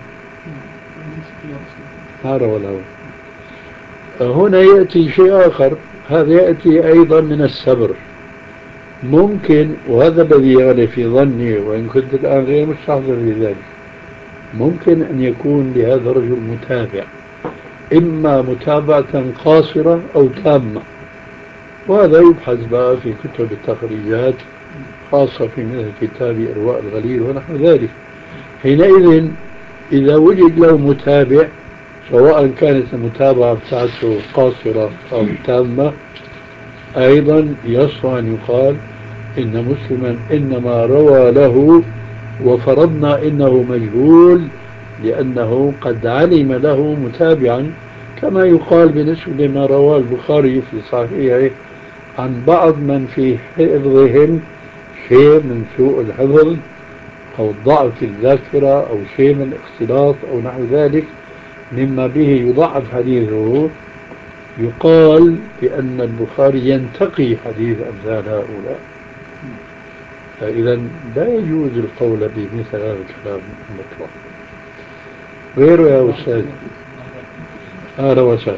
Speaker 1: ما روى له. هنا يأتي شيء آخر، هذا يأتي أيضا من السبر. ممكن، وهذا الذي يغلب في ظني وإن كنت الآن غير مستحضر لذلك، ممكن أن يكون لهذا الرجل متابع، إما متابعة قاصرة أو تامة، وهذا يبحث بقى في كتب التخريجات، خاصة في مثل كتاب إرواء الغليل ونحو ذلك. حينئذ إذا وجد له متابع، سواء كانت المتابعة بتاعته قاصرة أو تامة، أيضا يصح أن يقال إن مسلما إنما روى له، وفرضنا إنه مجهول لأنه قد علم له متابعا، كما يقال بالنسبة لما رواه البخاري في صحيحه عن بعض من في حفظهم شيء من سوء الحفظ أو ضعف الذاكرة أو شيء من الاختلاط أو نحو ذلك مما به يضعف حديثه. يقال بأن البخاري ينتقي حديث أمثال هؤلاء. فإذا لا يجوز القول بمثل هذا الكلام المطلق. غيره يا أستاذ. أهلا وسهلا.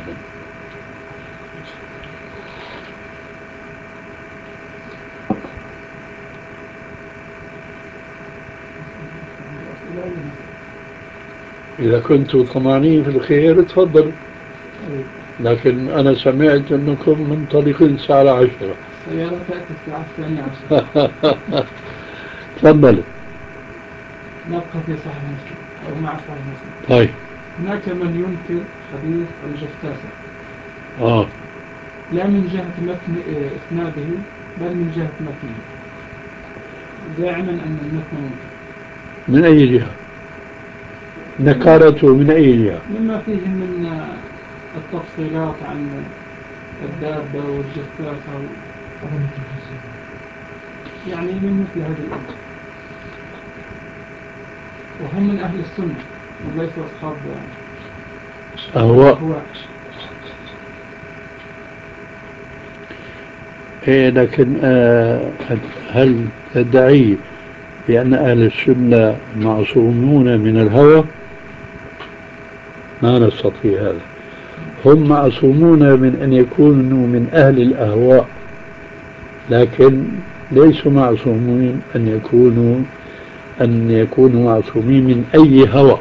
Speaker 1: إذا كنتوا طمعانين في الخير تفضل، لكن أنا سمعت أنكم منطلقين الساعة عشرة.
Speaker 4: السيارة تأتي الساعة الثانية عشرة.
Speaker 1: تفضل.
Speaker 4: نبقى في صحيح مسلم أو مع صحيح مسلم.
Speaker 1: طيب.
Speaker 4: هناك من ينكر حديث الجفاسة،
Speaker 1: آه.
Speaker 4: لا من جهة متن إسناده بل من جهة متنه، زاعما أن المتن منكر.
Speaker 1: من أي جهة؟ نكارته من أي جهة؟
Speaker 4: مما فيه من التفصيلات عن الدابة والجفافة و... يعني من مثل هذه الأمور، وهم من أهل السنة وليسوا أصحاب
Speaker 1: أهواء. إيه، لكن آه هل تدعي بأن أهل السنة معصومون من الهوى؟ ما نستطيع هذا. هم معصومون من أن يكونوا من أهل الأهواء، لكن ليسوا معصومين أن يكونوا أن يكونوا معصومين من أي هوى.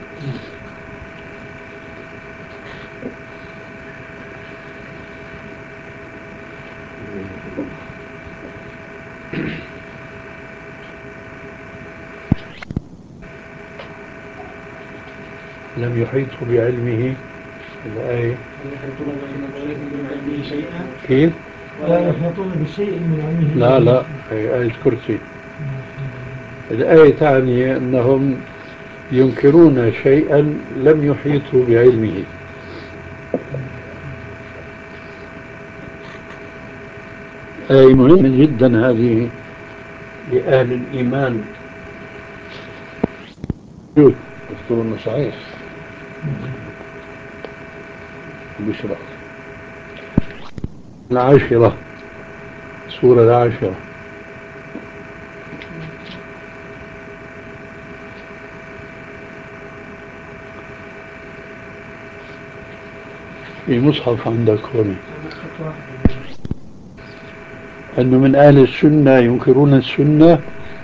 Speaker 1: لم يحيطوا بعلمه الآية.
Speaker 6: لم يحيطون بعلمه شيئا.
Speaker 1: كيف؟
Speaker 6: ولا يحيطون بشيء من علمه.
Speaker 1: لا لا، هي آية كرسي. الآية تعني أنهم ينكرون شيئا لم يحيطوا بعلمه. آية مهمة جدا هذه لأهل الإيمان.
Speaker 3: دكتور صحيح. بشرى
Speaker 1: العاشرة، سورة العاشرة. في مصحف عندك هون
Speaker 4: هذا خط واحد.
Speaker 1: أنه من أهل السنة ينكرون السنة،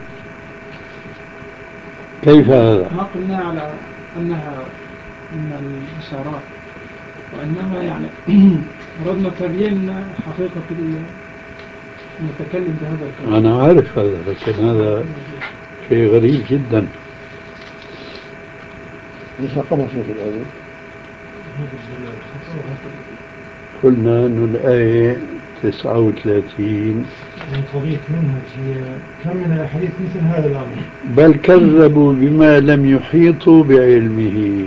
Speaker 1: كيف هذا؟
Speaker 4: ما قلنا على أنها من الإشارات، وإنما يعني أردنا تبيين حقيقة المتكلم بهذا الكلام.
Speaker 1: أنا عارف هذا، لكن هذا شيء غريب جدا.
Speaker 3: ليش رقم شيخ الآية؟
Speaker 1: قلنا أنه الآية تسعة وثلاثين
Speaker 7: من قضية منهج هي كم من الأحاديث مثل هذا الأمر.
Speaker 1: بل كذبوا بما لم يحيطوا بعلمه،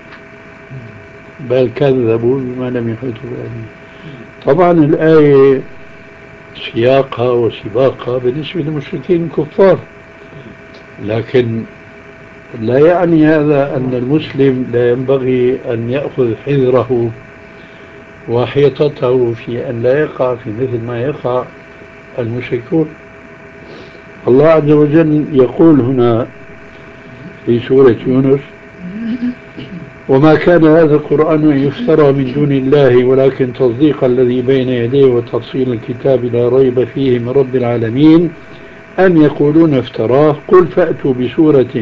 Speaker 1: بل كذبوا بما لم يحيطوا بعلمه. طبعا الآية سياقها وسباقها بالنسبة للمشركين الكفار، لكن لا يعني هذا أن المسلم لا ينبغي أن يأخذ حذره وحيطته في أن لا يقع في مثل ما يقع المشركون. الله عز وجل يقول هنا في سورة يونس: وما كان هذا القرآن أن يفترى من دون الله ولكن تصديق الذي بين يديه وتفصيل الكتاب لا ريب فيه من رب العالمين أم يقولون افتراه قل فأتوا بسورة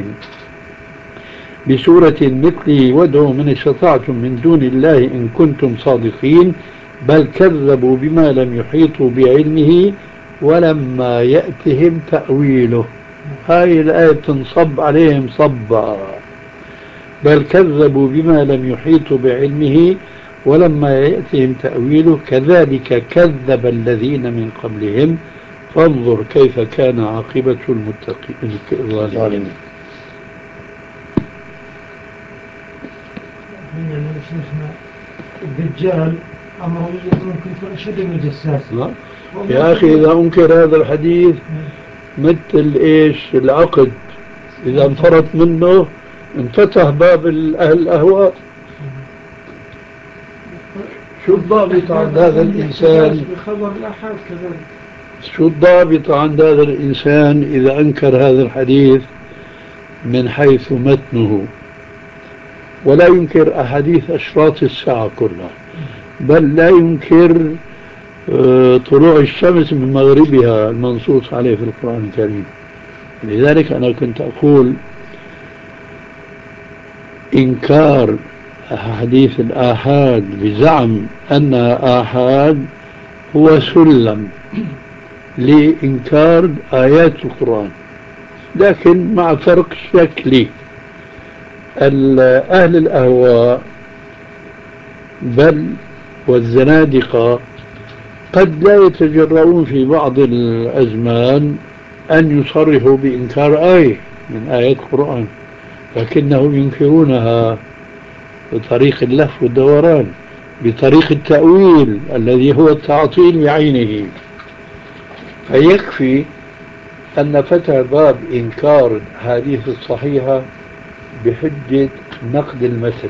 Speaker 1: بسورة مثله وادعوا من استطعتم من دون الله إن كنتم صادقين بل كذبوا بما لم يحيطوا بعلمه ولما يأتهم تأويله. هاي الآية تنصب عليهم صبا، بل كذبوا بما لم يحيطوا بعلمه ولما يأتهم تأويله كذلك كذب الذين من قبلهم فانظر كيف كان عاقبة المتقين الظالمين.
Speaker 7: يعني شيخنا الدجال أمره ممكن يكون أشد من الجساس.
Speaker 1: يا أخي إذا أنكر هذا الحديث مثل إيش العقد، إذا انفرط منه انفتح باب أهل الأهواء. شو الضابط عند هذا الإنسان؟
Speaker 4: بخبر الأحد كذلك.
Speaker 1: شو الضابط عند هذا الإنسان إذا أنكر هذا الحديث من حيث متنه، ولا ينكر أحاديث أشراط الساعة كلها، بل لا ينكر طلوع الشمس من مغربها المنصوص عليه في القرآن الكريم. لذلك أنا كنت أقول إنكار حديث الآحاد بزعم أنها آحاد هو سلم لإنكار آيات القرآن، لكن مع فرق شكلي. أهل الأهواء بل والزنادقة قد لا يتجرؤون في بعض الأزمان أن يصرحوا بإنكار آية من آيات القرآن، لكنهم ينكرونها بطريق اللف والدوران، بطريق التأويل الذي هو التعطيل بعينه. فيكفي أن فتح باب إنكار الحديث الصحيحة بحجة نقد المثل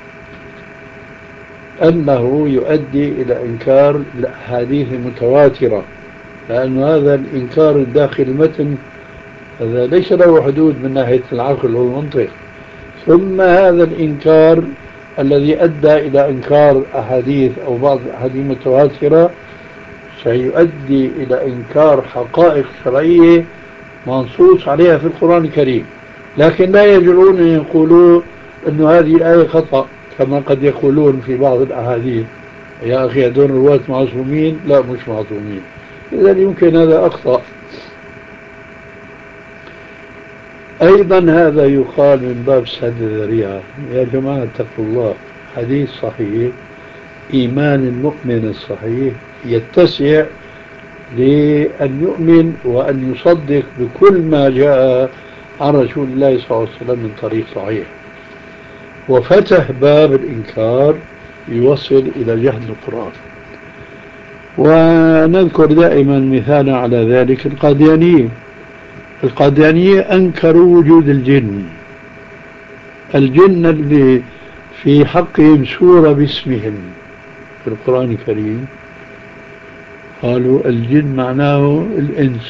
Speaker 1: أنه يؤدي إلى إنكار الأحاديث المتواترة، لأن هذا الإنكار الداخل المتن هذا ليس له حدود من ناحية العقل والمنطق. ثم هذا الإنكار الذي أدى إلى إنكار أحاديث أو بعض الأحاديث المتواترة سيؤدي إلى إنكار حقائق شرعية منصوص عليها في القرآن الكريم، لكن لا يجرؤون أن يقولوا أن هذه الآية خطأ كما قد يقولون في بعض الأحاديث. يا أخي هذول الرواة معصومين؟ لا مش معصومين، إذا يمكن هذا أخطأ. أيضا هذا يقال من باب سد الذريعة. يا جماعة اتقوا الله، حديث صحيح، إيمان المؤمن الصحيح يتسع لأن يؤمن وأن يصدق بكل ما جاء عن رسول الله صلى الله عليه وسلم من طريق صحيح، وفتح باب الإنكار يوصل إلى جهل القرآن. ونذكر دائما مثالا على ذلك القاديانية. القاديانية أنكروا وجود الجن، الجن اللي في حقهم سورة باسمهم في القرآن الكريم، قالوا الجن معناه الإنس،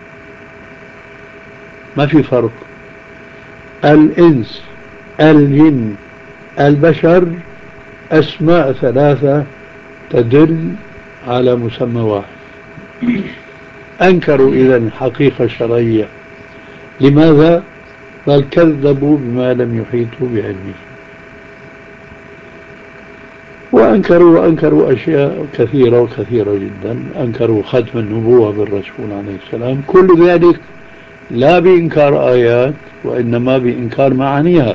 Speaker 1: ما في فرق. الإنس، الجن، البشر أسماء ثلاثة تدل على مسمى واحد. أنكروا إذن حقيقة شرعية. لماذا؟ قال كذبوا بما لم يحيطوا بعلمه. وأنكروا وأنكروا أشياء كثيرة وكثيرة جدا. أنكروا ختم النبوة بالرسول عليه السلام. كل ذلك لا بإنكار آيات وإنما بإنكار معانيها.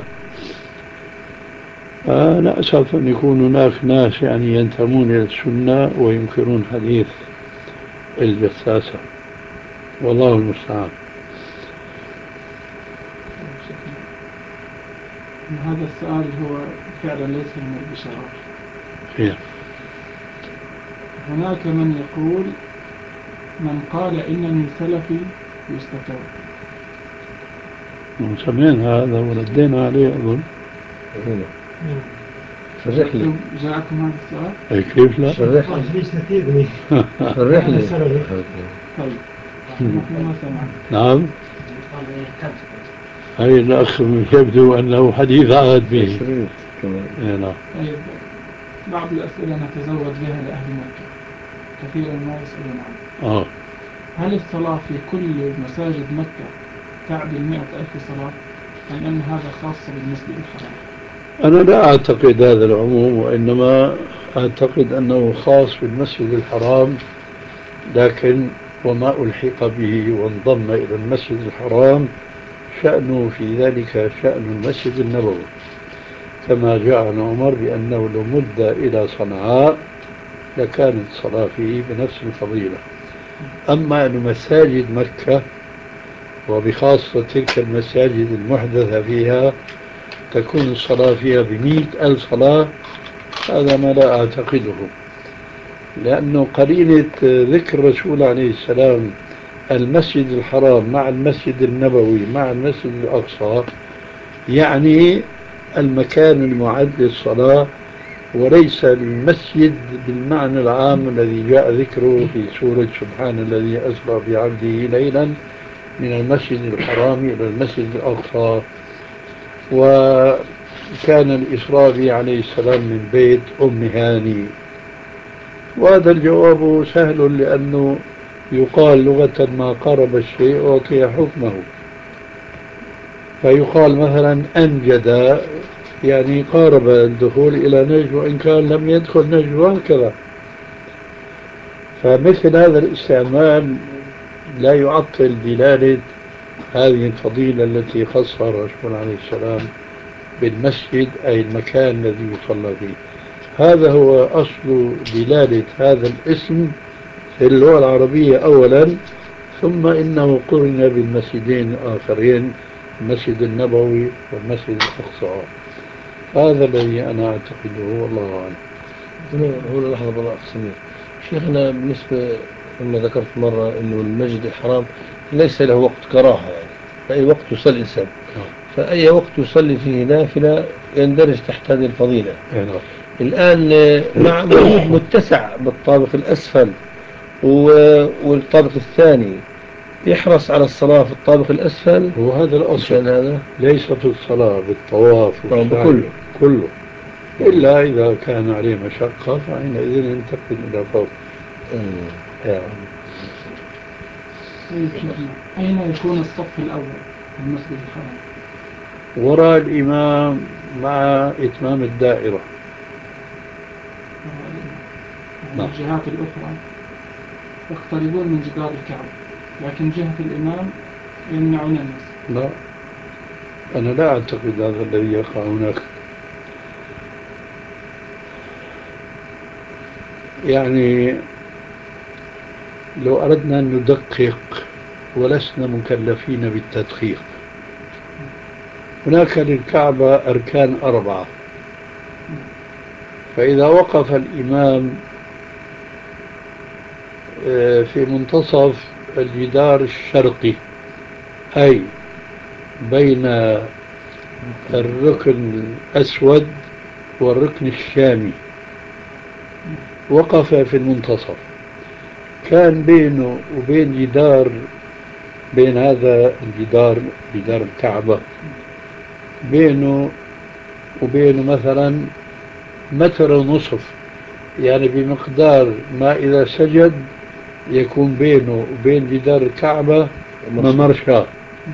Speaker 1: أنا أسف أن يكون هناك ناس يعني ينتمون إلى السنة وينكرون حديث الجساسة، والله المستعان.
Speaker 4: هذا السؤال هو فعلا ليس من البشارات.
Speaker 1: خير.
Speaker 4: هناك من يقول من قال إنني سلفي يستتاب.
Speaker 1: سمعنا هذا وردينا عليه أظن.
Speaker 3: الرحلة
Speaker 4: جاءكم هذا السؤال؟
Speaker 1: أي كيف لا؟
Speaker 3: الرحلة
Speaker 7: يستفيدني
Speaker 3: الرحلة
Speaker 4: طيب نحن ما سمعنا.
Speaker 1: نعم. هاي الأخ يبدو أنه حديث عهد به. نعم.
Speaker 4: طيب بعض الأسئلة نتزود بها لأهل مكة كثيرا ما يسألون عنها.
Speaker 1: آه.
Speaker 4: هل الصلاة في كل مساجد مكة تعدل مئة ألف صلاة أم أن هذا خاص بالمسجد الحرام؟
Speaker 1: أنا لا أعتقد هذا العموم، وإنما أعتقد أنه خاص بالمسجد الحرام، لكن وما ألحق به وانضم إلى المسجد الحرام شأنه في ذلك شأن المسجد النبوي، كما جاء عن عمر بأنه لو مد إلى صنعاء لكانت الصلاة فيه بنفس الفضيلة. أما أن مساجد مكة وبخاصة تلك المساجد المحدثة فيها تكون الصلاة فيها بمئة ألف صلاة، هذا ما لا أعتقده، لأنه قرينة ذكر الرسول عليه السلام المسجد الحرام مع المسجد النبوي مع المسجد الأقصى يعني المكان المعد للصلاة، وليس المسجد بالمعنى العام الذي جاء ذكره في سورة سبحان الذي أسرى بعبده ليلا من المسجد الحرام إلى المسجد الأقصى. وكان الإسراء به عليه السلام من بيت أم هاني. وهذا الجواب سهل، لأنه يقال لغة ما قارب الشيء أعطي حكمه. فيقال مثلا أنجد يعني قارب الدخول إلى نجد وإن كان لم يدخل نجد هكذا. فمثل هذا الاستعمال لا يعطل دلالة هذه الفضيلة التي خصها الرسول عليه السلام بالمسجد أي المكان الذي يصلى فيه. هذا هو أصل دلالة هذا الاسم في اللغة العربية أولا، ثم إنه قرن بالمسجدين الآخرين المسجد النبوي والمسجد الأقصى. هذا الذي أنا أعتقده والله أعلم.
Speaker 3: هنا لحظة بالله سمير شيخنا، بالنسبة لما ذكرت مرة أنه المسجد الحرام ليس له وقت كراهة، يعني فأي وقت يصلي الإنسان، فأي وقت يصلي فيه نافلة يندرج تحت هذه الفضيلة. الآن مع وجود متسع بالطابق الأسفل والطابق الثاني يحرص على الصلاة في الطابق الأسفل،
Speaker 1: وهذا الأصل
Speaker 3: هذا
Speaker 1: ليس في الصلاة بالطواف
Speaker 3: بكله
Speaker 1: كله، إلا إذا كان عليه مشقة فحينئذ ينتقل إلى فوق.
Speaker 3: يعني.
Speaker 4: أين يكون الصف الأول في المسجد الحرام؟
Speaker 1: وراء الإمام مع إتمام الدائرة.
Speaker 4: يعني الجهات الأخرى يقتربون من جدار الكعبة، لكن جهة الإمام يمنعون الناس.
Speaker 1: لا، أنا لا أعتقد هذا الذي يقع هناك. يعني لو أردنا أن ندقق ولسنا مكلفين بالتدقيق، هناك للكعبة أركان أربعة، فإذا وقف الإمام في منتصف الجدار الشرقي أي بين الركن الأسود والركن الشامي، وقف في المنتصف، كان بينه وبين جدار بين هذا الجدار جدار الكعبة بينه وبينه مثلا متر ونصف، يعني بمقدار ما إذا سجد يكون بينه وبين جدار الكعبة ممرشاه،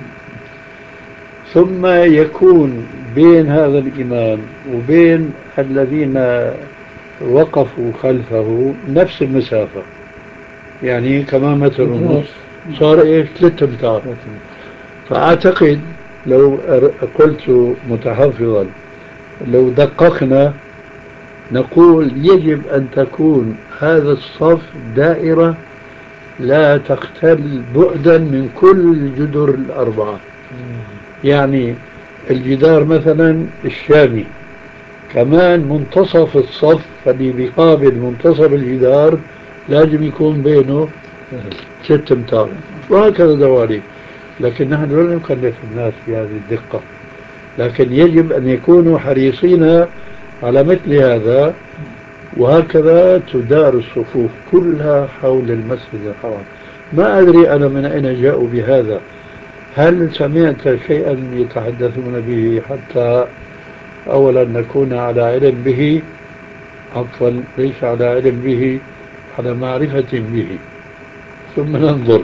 Speaker 1: ثم يكون بين هذا الإمام وبين الذين وقفوا خلفه نفس المسافة، يعني كمان متر ونصف، صار إيش ثلاثة أمتار. فأعتقد لو قلت متحفظا لو دققنا نقول يجب أن تكون هذا الصف دائرة لا تختل بعدا من كل الجدر الأربعة. يعني الجدار مثلا الشامي كمان منتصف الصف اللي بيقابل منتصف الجدار لازم يكون بينه ست امتار، وهكذا دواليك. لكن نحن لا نكلف الناس بهذه الدقة، لكن يجب أن يكونوا حريصين على مثل هذا، وهكذا تدار الصفوف كلها حول المسجد الحرام. ما أدري أنا من أين جاءوا بهذا، هل سمعت شيئا يتحدثون به حتى أولا نكون على علم به، عفوا ليس على علم به، على معرفة به، ثم ننظر.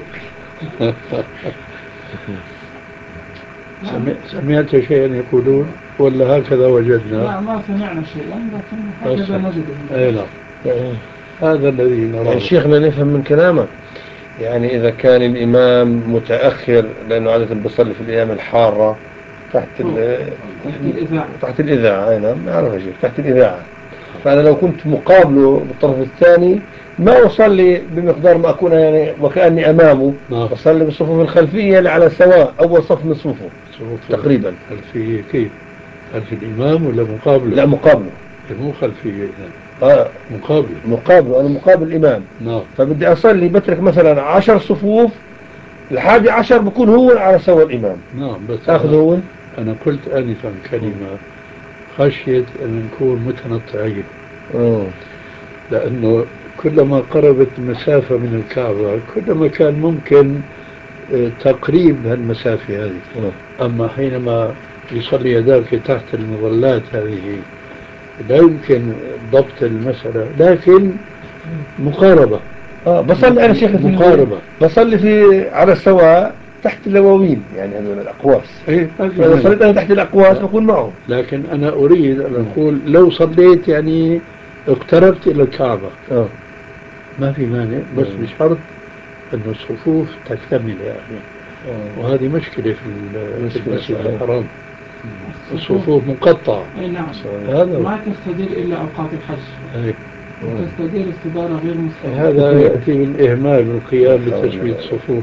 Speaker 1: سمعت شيئا يقولون ولا هكذا وجدنا؟
Speaker 4: لا ما سمعنا شيئا، لكن هكذا نجده.
Speaker 1: أي نعم، هذا الذي نراه.
Speaker 3: يعني شيخنا نفهم من كلامك، يعني إذا كان الإمام متأخر لأنه عادة بيصلي في الأيام الحارة تحت
Speaker 4: الإذاعة،
Speaker 3: تحت الإذاعة، أي نعم أعرف شيء تحت الإذاعة، فأنا لو كنت مقابله بالطرف الثاني ما أصلي بمقدار ما أكون يعني وكأني أمامه، أصلي بالصفوف الخلفية اللي على سواء أول صف من صفوفه تقريبا.
Speaker 1: خلفية كيف؟ خلف الإمام ولا مقابله؟
Speaker 3: لا مقابله،
Speaker 1: مو خلفية.
Speaker 3: آه
Speaker 1: مقابل
Speaker 3: مقابل أنا مقابل الإمام.
Speaker 1: نعم.
Speaker 3: فبدي أصلي بترك مثلا عشر صفوف، الحادي عشر بكون هو على سوى الإمام.
Speaker 1: نعم بس
Speaker 3: تأخذ هو.
Speaker 1: أنا قلت آنفا كلمة خشية أن نكون متنطعين، لأنه كلما قربت مسافة من الكعبة كلما كان ممكن تقريب هالمسافة هذه. أما حينما يصلي يداك تحت المظلات هذه لا يمكن ضبط المسألة، لكن مقاربة.
Speaker 3: آه بصلي أنا شيخ في
Speaker 1: مقاربة،
Speaker 3: بصلي في على السواء تحت اللواوين، يعني هذول الأقواس.
Speaker 1: إيه
Speaker 3: فإذا صليت أنا تحت الأقواس بكون معه.
Speaker 1: لكن أنا أريد أن أقول لو صليت يعني اقتربت إلى الكعبة آه. ما في مانع، بس آه. بشرط أن الصفوف تكتمل يا أخي. آه. وهذه مشكلة في المسجد الحرام، الصفوف مقطعة.
Speaker 4: أي نعم.
Speaker 1: هذا
Speaker 4: ما تستدير إلا أوقات الحج.
Speaker 1: أي.
Speaker 4: وتستدير استدارة غير مستديرة.
Speaker 1: هذا يأتي بالإهمال بالقيام بتسوية الصفوف.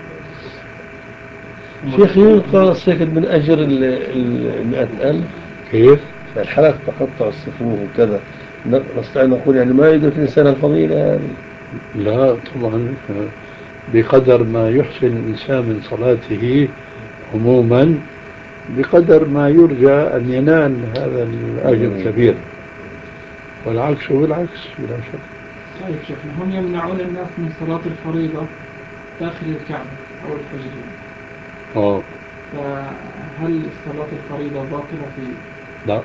Speaker 3: شيخ ينقى السكت من أجر المئة ألف
Speaker 1: كيف؟
Speaker 3: الحلقة تقطع الصفوف وكذا، نستطيع نقول يعني ما يدرك الإنسان الفضيلة يعني.
Speaker 1: لا طبعا، بقدر ما يحسن الإنسان من صلاته عموما بقدر ما يرجى أن ينال هذا الأجر الكبير، والعكس بالعكس بلا شك.
Speaker 4: طيب شيخنا، هم يمنعون الناس من صلاة الفريضة داخل الكعبة أو الحجرين.
Speaker 1: اه
Speaker 4: فهل الصلاة الفريضة باطلة في؟
Speaker 1: لا،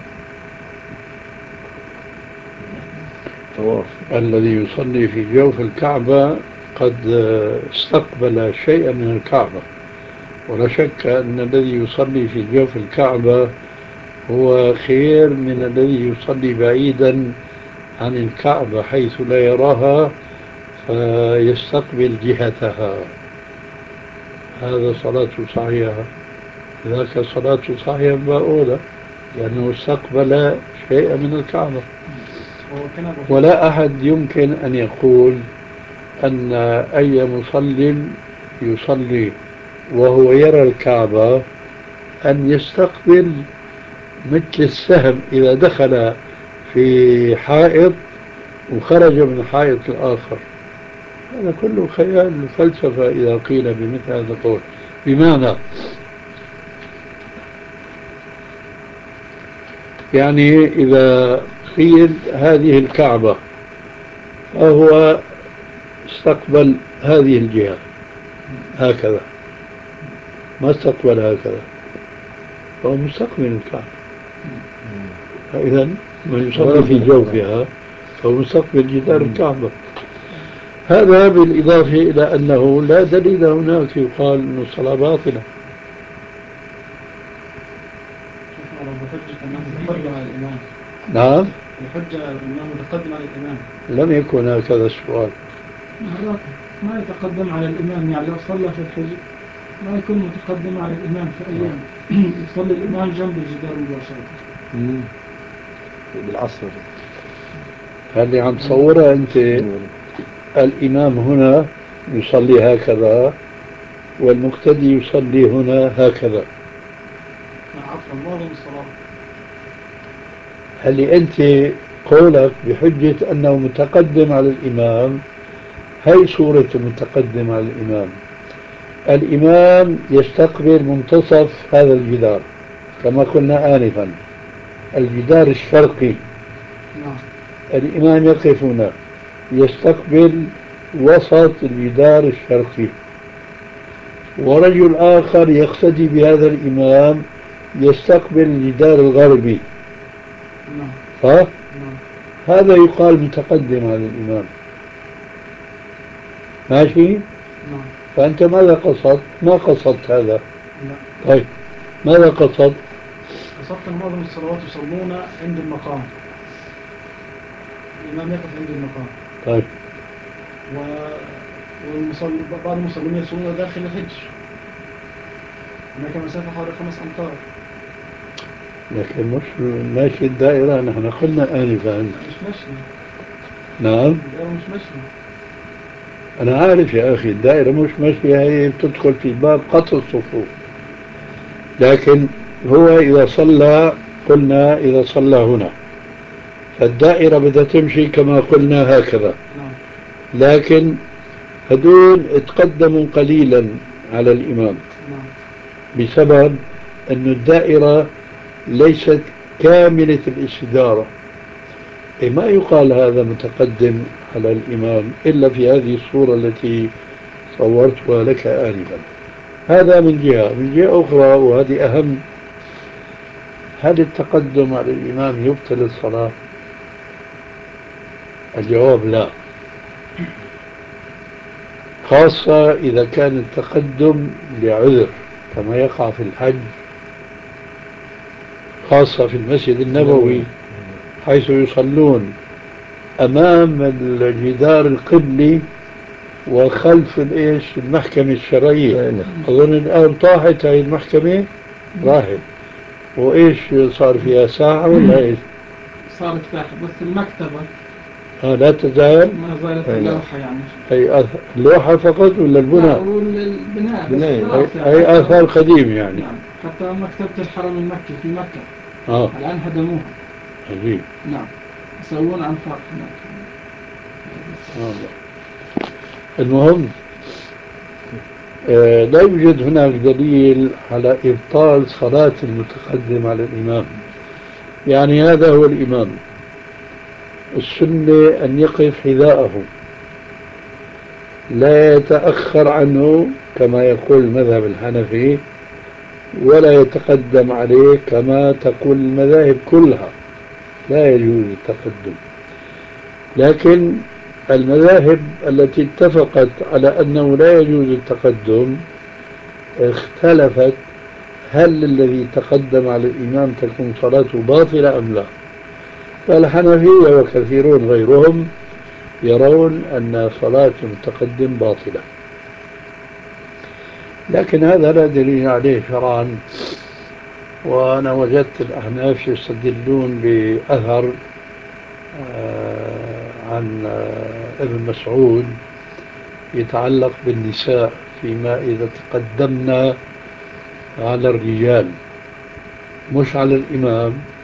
Speaker 1: طواف الذي يصلي في جوف الكعبة قد استقبل شيئا من الكعبة، ولا شك أن الذي يصلي في جوف الكعبة هو خير من الذي يصلي بعيدا عن الكعبة حيث لا يراها فيستقبل جهتها. هذا صلاته صحيحة، ذاك صلاته صحيحة بأولى لأنه استقبل شيئا من الكعبة. ولا أحد يمكن أن يقول أن أي مصل يصلي وهو يرى الكعبة أن يستقبل مثل السهم إذا دخل في حائط وخرج من الحائط الآخر. هذا كله خيال وفلسفة إذا قيل بمثل هذا القول. بمعنى يعني إذا قيل هذه الكعبة فهو استقبل هذه الجهة هكذا، ما استقبل هكذا، فهو مستقبل الكعبة. فإذا ويصلي في جوفها فهو مستقبل جدار الكعبة. هذا بالإضافة إلى أنه لا دليل هناك يقال أن الصلاة باطلة.
Speaker 6: بحجة أنه متقدم على الإمام.
Speaker 1: نعم،
Speaker 6: الحجة أنه متقدم على الإمام.
Speaker 1: لم يكن هكذا السؤال.
Speaker 4: ما يتقدم على الإمام، يعني لو صلى في الحجر ما يكون متقدم على الإمام في أيام يصلي الإمام جنب الجدار مباشرة.
Speaker 3: بالعصر
Speaker 1: هل عم تصورها أنت الإمام هنا يصلي هكذا والمقتدي يصلي هنا هكذا؟
Speaker 6: عفوا معظم الصلاة.
Speaker 1: هل أنت قولك بحجة أنه متقدم على الإمام، هي صورة متقدم على الإمام. الإمام يستقبل منتصف هذا الجدار كما قلنا آنفا، الجدار الشرقي.
Speaker 6: نعم.
Speaker 1: الإمام يقف هنا يستقبل وسط الجدار الشرقي، ورجل آخر يقتدي بهذا الإمام يستقبل الجدار الغربي.
Speaker 6: نعم.
Speaker 1: ها؟
Speaker 6: نعم.
Speaker 1: هذا يقال متقدم على الإمام. ماشي؟
Speaker 6: نعم.
Speaker 1: فأنت ماذا قصدت؟ ما قصدت هذا.
Speaker 6: لا.
Speaker 1: طيب ماذا قصدت؟
Speaker 6: قصدت أن معظم الصلوات يصلون عند المقام، الإمام يقف عند المقام.
Speaker 1: طيب.
Speaker 6: و... والمصل... بعض المصلين يصلون داخل الحجر، هناك مسافة حوالي خمس أمتار.
Speaker 1: لكن مش ماشي الدائرة، نحن قلنا آنفا.
Speaker 6: مش ماشي.
Speaker 1: نعم.
Speaker 6: الدائرة مش ماشية.
Speaker 1: أنا عارف يا أخي الدائرة مش ماشية، هي بتدخل في باب قطع الصفوف. لكن هو إذا صلى، قلنا إذا صلى هنا فالدائرة بدها تمشي كما قلنا هكذا.
Speaker 6: نعم.
Speaker 1: لكن هدول تقدموا قليلا على الإمام.
Speaker 6: نعم.
Speaker 1: بسبب أن الدائرة ليست كاملة الاستدارة. ما يقال هذا متقدم على الإمام إلا في هذه الصورة التي صورتها لك آنفا. هذا من جهة. من جهة أخرى وهذه أهم، هل التقدم على الإمام يبطل الصلاة؟ الجواب لا، خاصة إذا كان التقدم لعذر كما يقع في الحج، خاصة في المسجد النبوي حيث يصلون أمام الجدار القبلي وخلف الإيش المحكمة الشرعية. أظن الآن طاحت هاي المحكمة، راحت، وإيش صار فيها ساعة ولا إيش؟
Speaker 4: صارت تحت بس المكتبة
Speaker 1: آه لا تزال
Speaker 4: ما زالت اللوحة يعني.
Speaker 1: هي اللوحة فقط ولا البناء؟
Speaker 4: والبناء بس
Speaker 1: هي,
Speaker 4: خلاص
Speaker 1: هي
Speaker 4: يعني.
Speaker 1: آثار قديم يعني.
Speaker 4: نعم. حتى مكتبة الحرم المكي في مكة
Speaker 1: آه.
Speaker 4: الآن هدموها.
Speaker 1: عجيب.
Speaker 4: نعم. يسوون أنفاق هناك.
Speaker 1: آه. المهم آه لا يوجد هناك دليل على إبطال صلاة المتقدم على الإمام. يعني هذا هو الإمام، السنة أن يقف حذاءه، لا يتأخر عنه كما يقول المذهب الحنفي، ولا يتقدم عليه كما تقول المذاهب كلها، لا يجوز التقدم. لكن المذاهب التي اتفقت على أنه لا يجوز التقدم اختلفت هل الذي تقدم على الإمام تكون صلاته باطلة أم لا. فالحنفية وكثيرون غيرهم يرون أن صلاة المتقدم باطلة، لكن هذا لا دليل عليه شرعا. وأنا وجدت الأحناف يستدلون بأثر عن ابن مسعود يتعلق بالنساء فيما إذا تقدمنا على الرجال مش على الإمام،